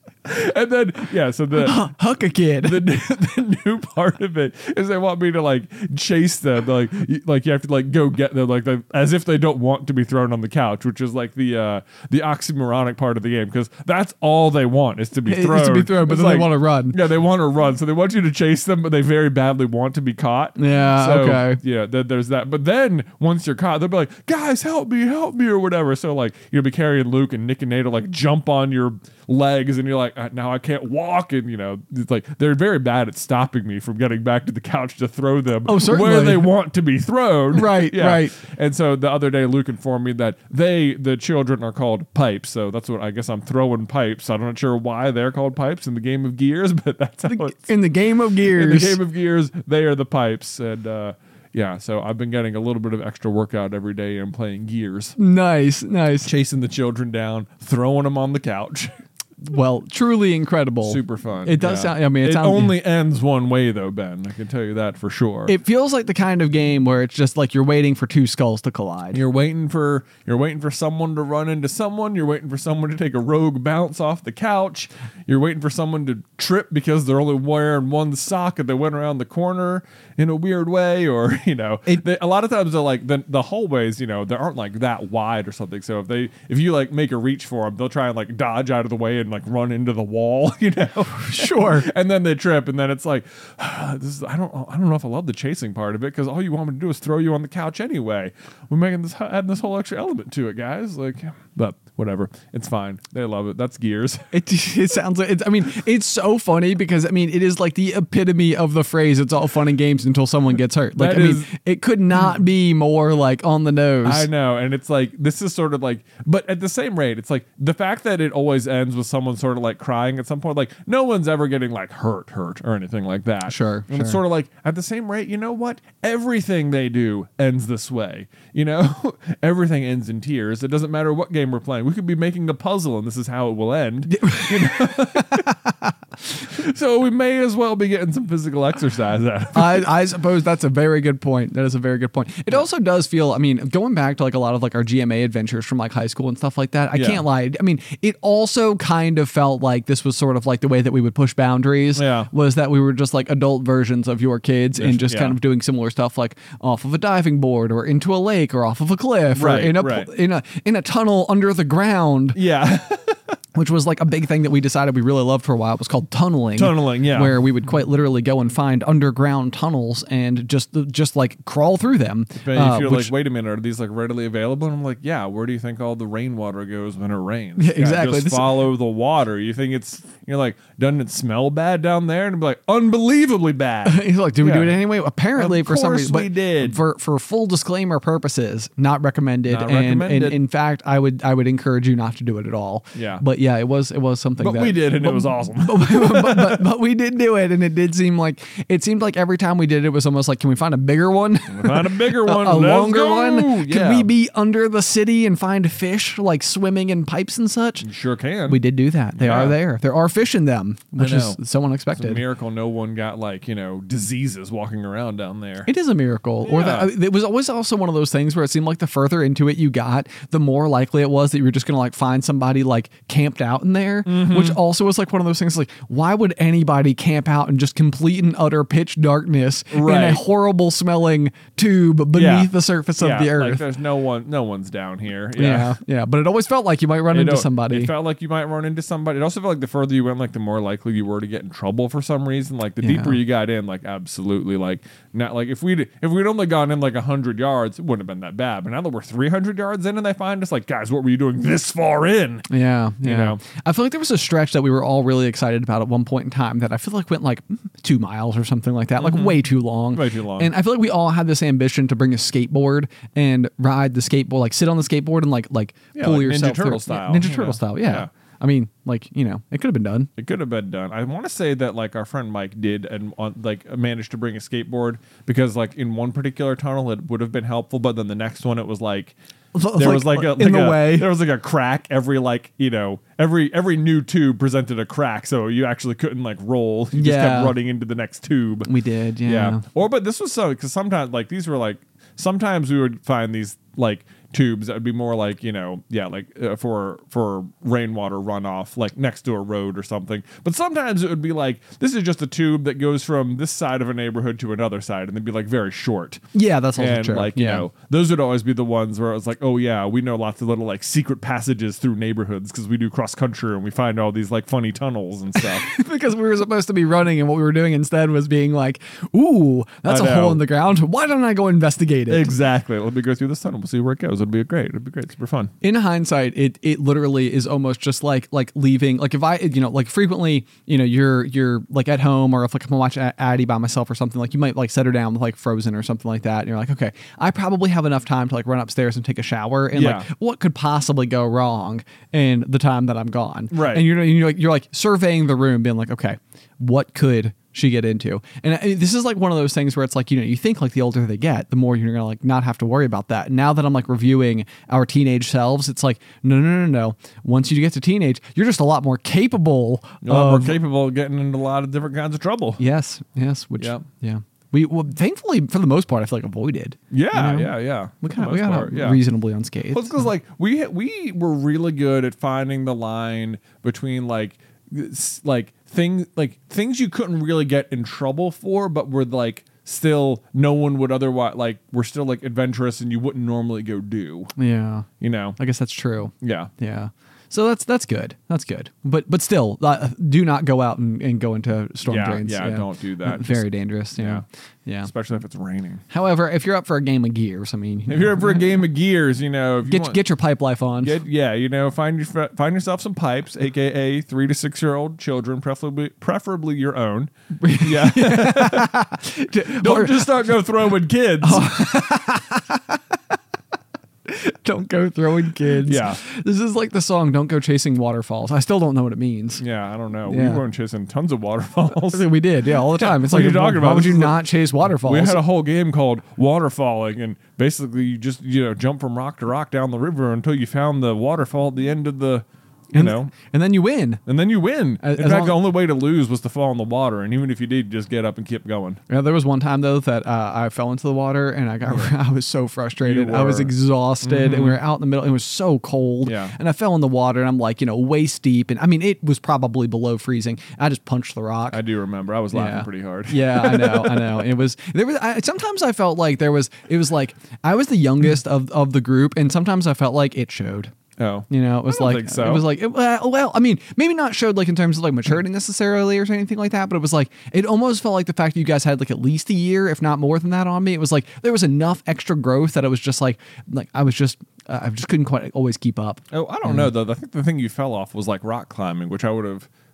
and then yeah. So the Huck a kid. the, the new part of it is they want me to like chase them. They're like you, like you have to like go get them like they, as if they don't want to be thrown on the couch, which is like the uh, the oxymoronic part of the game because that's all they want is to be Is thrown. to be thrown, but It's then they like- wanna run. Yeah, they want to run, so they want you to chase them, but they very badly want to be caught. Yeah, So, okay. Yeah, th- there's that. But then once you're caught, they'll be like, "Guys, help me, help me," or whatever. So like you'll be carrying Luke and Nick and Nate will like jump on your legs, and you're like, uh, "Now I can't walk," and you know, it's like they're very bad at stopping me from getting back to the couch to throw them Oh, certainly. where they want to be thrown. Right, Yeah. right. And so the other day, Luke informed me that they, the children, are called pipes. So that's what I guess I'm throwing pipes. I'm not sure why they're called pipes in the game of Gears, but that's how it's In the game of Gears. in the game of Gears, they are the pipes, and uh, yeah. So I've been getting a little bit of extra workout every day and playing Gears, Nice, nice. chasing the children down, throwing them on the couch. Well, truly incredible. Super fun. It does yeah. sound. I mean, it, it sounds, only ends one way though, Ben. I can tell you that for sure. It feels like the kind of game where it's just like you're waiting for two skulls to collide. You're waiting for you're waiting for someone to run into someone. You're waiting for someone to take a rogue bounce off the couch. You're waiting for someone to trip because they're only wearing one sock and they went around the corner in a weird way, or you know, It- they, a lot of times they're like the the hallways. You know, they aren't like that wide or something. So if they if you like make a reach for them, they'll try and like dodge out of the way and like run into the wall. You know, Sure. and then they trip, and then it's like, this is, I don't, I don't know if I love the chasing part of it because all you want me to do is throw you on the couch anyway. We're making this, adding this whole extra element to it, guys. Like, but whatever, it's fine. They love it. That's Gears. It, it sounds like it's, I mean, it's so funny because I mean, it is like the epitome of the phrase "it's all fun and games until someone gets hurt." Like, That I mean, is- it could not be more like on the nose. I know, and it's like this is sort of like, but at the same rate, it's like the fact that it always ends with someone sort of like crying at some point. Like no one's ever getting like hurt, hurt or anything like that. Sure, and it's sure. sort of like at the same rate, you know what? Everything they do ends this way. You know, everything ends in tears. It doesn't matter what game we're playing. We could be making a puzzle, and this is how it will end. You know? So we may as well be getting some physical exercise out of it. I, I suppose that's a very good point. That is a very good point. It also does feel, I mean, going back to like a lot of like our G M A adventures from like high school and stuff like that, I Yeah. can't lie. I mean, it also kind of felt like this was sort of like the way that we would push boundaries. Yeah. Was that we were just like adult versions of your kids and just Yeah. kind of doing similar stuff like off of a diving board or into a lake or off of a cliff Right, or in a right. in a in a tunnel under the ground. Yeah. Which was like a big thing that we decided we really loved for a while. It was called tunneling. Tunneling, yeah. Where we would quite literally go and find underground tunnels and just just like crawl through them. But uh, if you're which- like, wait a minute, are these like readily available? And I'm like, yeah. Where do you think all the rainwater goes when it rains? Yeah, exactly. Just This- follow the water. You think it's you're like, doesn't it smell bad down there? And be like, unbelievably bad. He's like, did we do Yeah. it anyway? Apparently, Of for some course reason, we but did. For for full disclaimer purposes, not recommended. Not and, recommended. and in fact, I would I would encourage you not to do it at all. Yeah. But yeah, it was it was something But that we did, and but, it was awesome. but, but, but, but we did do it, and it did seem like it seemed like every time we did it, it was almost like, can we find a bigger one? Find a bigger one, a, a let's longer go! one. Yeah. Can we be under the city and find fish like swimming in pipes and such? You sure can. We did do that. They Yeah. are there. There are fish in them, which is know. so It's a unexpected. miracle no one got like, you know, diseases walking around down there. It is a miracle. Or Yeah. that it was always also one of those things where it seemed like the further into it you got, the more likely it was that you were just going to like find somebody like camped out in there, Mm-hmm. which also was like one of those things like, why would anybody camp out in just complete and utter pitch darkness in a Right. horrible smelling tube beneath Yeah. the surface of yeah, the like earth? there's no one, no one's down here. yeah. Yeah. yeah, But it always felt like you might run It into al- somebody. It felt like you might run into somebody. It also felt like the further you went, like the more likely you were to get in trouble for some reason. Like the Yeah. deeper you got in, like absolutely, like not like if we'd if we'd only gone in like a hundred yards, it wouldn't have been that bad. But now that we're three hundred yards in and they find us, like guys, what were you doing this far in? Yeah, yeah. know? I feel like there was a stretch that we were all really excited about at one point in time that I feel like went like mm, two miles or something like that, like way too long. Way too long. And I feel like we all had this ambition to bring a skateboard and ride the skateboard, like sit on the skateboard and like like Yeah, pull like Ninja yourself Turtle through. style, Yeah, Ninja you Turtle know? style. Yeah. Yeah. I mean, like you know, it could have been done. It could have been done. I want to say that like our friend Mike did and on, like managed to bring a skateboard because like in one particular tunnel it would have been helpful, but then the next one it was like there was like a in like the a- way. there was like a crack every like you know every every new tube presented a crack, so you actually couldn't like roll. You just Yeah. kept running into the next tube. We did. Yeah. Yeah. Or but this was so because sometimes like these were like sometimes we would find these like tubes that would be more like you know yeah like uh, for for rainwater runoff like next to a road or something, but sometimes it would be like this is just a tube that goes from this side of a neighborhood to another side and they'd be like very short. Yeah, that's also And true. like you yeah. know those would always be the ones where it was like, oh yeah, we know lots of little like secret passages through neighborhoods because we do cross country and we find all these like funny tunnels and stuff. because we were supposed to be running and what we were doing instead was being like, ooh, that's I a hole know. in the ground. Why don't I go investigate it? Exactly. Let me go through this tunnel. We'll see where it goes. It'll be great. It'll be great. Super fun. In hindsight, it it literally is almost just like like leaving. Like if I, you know, like frequently, you know, you're you're like at home or if like I'm watching Addie by myself or something, like you might like set her down with like Frozen or something like that, and you're like, okay, I probably have enough time to like run upstairs and take a shower, and Yeah. like what could possibly go wrong in the time that I'm gone, Right. And you're you're like you're like surveying the room, being like, okay, what could she get into? And I, this is like one of those things where it's like, you know, you think like the older they get, the more you're gonna like not have to worry about that. Now that I'm like reviewing our teenage selves, it's like, no, no, no, no. Once you get to teenage, you're just a lot more capable A lot of more capable of getting into a lot of different kinds of trouble. yes, yes, which Yep. yeah. We well, thankfully for the most part, I feel like avoided. Yeah, you know? yeah, yeah. We For got the we most got part, out yeah. reasonably unscathed. Well, it's because like we we were really good at finding the line between like s- like things like things you couldn't really get in trouble for, but were like still no one would otherwise like we're still like adventurous and you wouldn't normally go do. yeah, You know? I guess that's true. Yeah. Yeah. So that's that's good. That's good. But but still, uh, do not go out and, and go into storm Yeah, drains. yeah, don't do that. Very Just- dangerous. Yeah. yeah. Yeah. Especially if it's raining. However, if you're up for a game of Gears, I mean, you If know, you're up for a game of Gears, you know, if you get want, get your pipe life on. Get, yeah, you know, find your find yourself some pipes, aka three to six year old children, preferably preferably your own. Yeah, don't Or- just start go throwing kids. Don't go throwing kids. Yeah. This is like the song "Don't Go Chasing Waterfalls." I still don't know what it means. Yeah, I don't know. Yeah. We weren't chasing tons of waterfalls. We did, yeah, all the time. It's What like, are you talking why about? would This you is not chase waterfalls? We had a whole game called Waterfalling, and basically you just you know jump from rock to rock down the river until you found the waterfall at the end of the you and, know. and then you win. And then you win. As- in as fact, long- the only way to lose was to fall in the water. And even if you did, just get up and keep going. Yeah, there was one time though that uh, I fell into the water and I got I was so frustrated. You I was were. exhausted and we were out in the middle. It was so cold. Yeah. And I fell in the water and I'm like, you know, waist deep. And I mean, it was probably below freezing. I just punched the rock. I do remember. I was laughing Yeah. pretty hard. Yeah, I know, I know. It was there was I, sometimes I felt like there was it was like I was the youngest of of the group, and sometimes I felt like it showed. Oh. You know, it was don't like think so. it was like it, well, well, I mean, maybe not showed like in terms of like maturity necessarily or anything like that, but it was like it almost felt like the fact that you guys had like at least a year, if not more than that, on me. It was like there was enough extra growth that it was just like like I was just uh, I just couldn't quite always keep up. Oh, I don't know though. I think the thing you fell off was like rock climbing, which I would have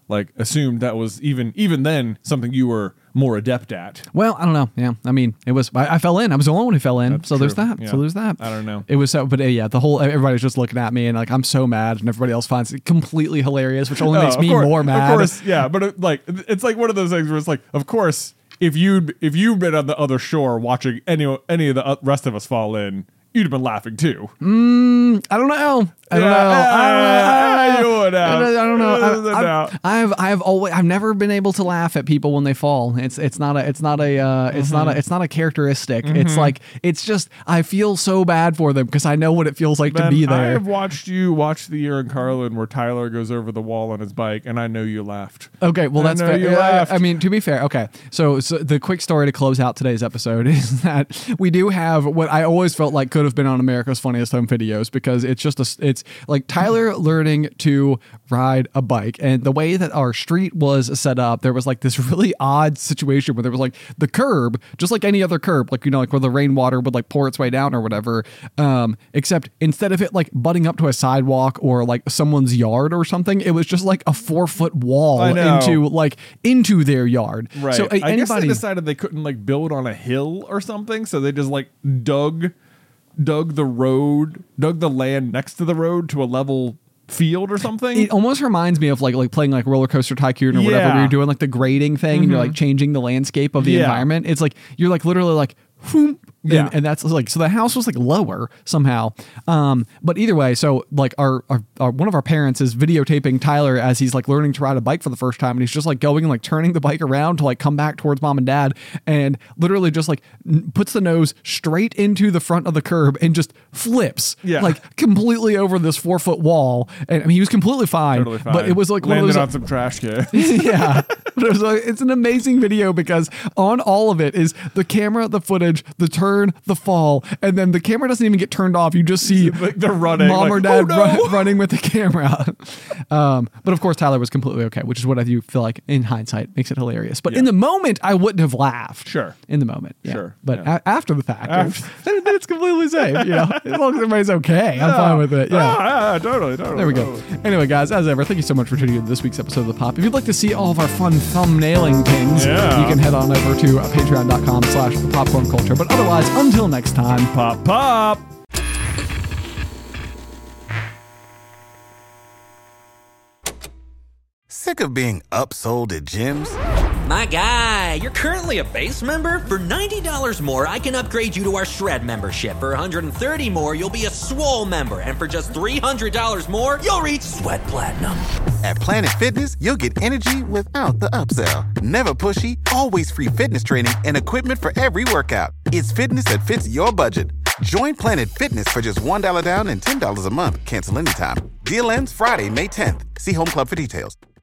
like assumed that was even even then something you were more adept at. Well, I don't know. Yeah, I mean, it was. I, I fell in. I was the only one who fell in. That's so true. there's that. Yeah. So there's that. I don't know. It was so, but uh, yeah, the whole everybody's just looking at me and like I'm so mad, and everybody else finds it completely hilarious, which only No, makes of me course- more mad. Of course, yeah, but it, like it's like one of those things where it's like, of course, if you'd if you'd been on the other shore watching any any of the uh, rest of us fall in, you'd have been laughing too. Mm, I don't know. I don't Yeah, know. yeah, I don't know. yeah, you would I have. don't, I don't know. There's a I, doubt. I've, I've I've always I've never been able to laugh at people when they fall. It's it's not a it's not a uh, it's Mm-hmm. not a it's not a characteristic. It's like it's just I feel so bad for them because I know what it feels like to Ben, be I there. have watched you watch the year in Carlin where Tyler goes over the wall on his bike, and I know you laughed. Okay, well I that's know fair. you Yeah, laughed. I mean, to be fair, okay. So, so the quick story to close out today's episode is that we do have what I always felt like could have been on America's Funniest Home Videos because it's just a it's like Tyler learning to ride a bike, and the way that our street was set up, there was like this really odd situation where there was like the curb, just like any other curb, like you know, like where the rainwater would like pour its way down or whatever. Um, except instead of it like butting up to a sidewalk or like someone's yard or something, it was just like a four foot wall I know. into like into their yard. Right. So uh, I guess they anybody, decided they couldn't like build on a hill or something, so they just like dug dug the road, dug the land next to the road to a level field or something. it almost reminds me of like like playing like Roller Coaster Tycoon or whatever, Yeah. where you're doing like the grading thing and you're like changing the landscape of the Yeah. environment. It's like you're like literally like whoom, and, Yeah. and that's like so the house was like lower somehow. Um, but either way, so like our, our, our one of our parents is videotaping Tyler as he's like learning to ride a bike for the first time, and he's just like going and like turning the bike around to like come back towards mom and dad, and literally just like n- puts the nose straight into the front of the curb and just flips Yeah. like completely over this four foot wall. And I mean, he was completely fine, Totally fine. but it was like one of landed those. on some trash can. Yeah, but it was like, it's an amazing video because on all of it is the camera, the footage, the turn, the fall, and then the camera doesn't even get turned off. You just see Like they're running, mom like, or dad "Oh, no!" run- running with the camera. um, but of course, Tyler was completely okay, which is what I do feel like in hindsight makes it hilarious. But in the moment, I wouldn't have laughed. Sure. In the moment, yeah. Sure, But yeah. a- after the fact, After- then it's completely safe. You know, as long as everybody's okay, I'm fine with it. Yeah. Ah, ah, totally, totally. There we go. totally. Anyway, guys, as ever, thank you so much for tuning in to this week's episode of The Pop. If you'd like to see all of our fun thumbnailing things, Yeah. you can head on over to patreon.com slash popcorn culture. But otherwise, until next time, Pop, pop. Sick of being upsold at gyms? My guy, you're currently a base member? For ninety dollars more, I can upgrade you to our Shred membership. For one hundred thirty dollars more, you'll be a Swole member. And for just three hundred dollars more, you'll reach Sweat Platinum. At Planet Fitness, you'll get energy without the upsell. Never pushy, always free fitness training and equipment for every workout. It's fitness that fits your budget. Join Planet Fitness for just one dollar down and ten dollars a month. Cancel anytime. Deal ends Friday, May tenth. See Home Club for details.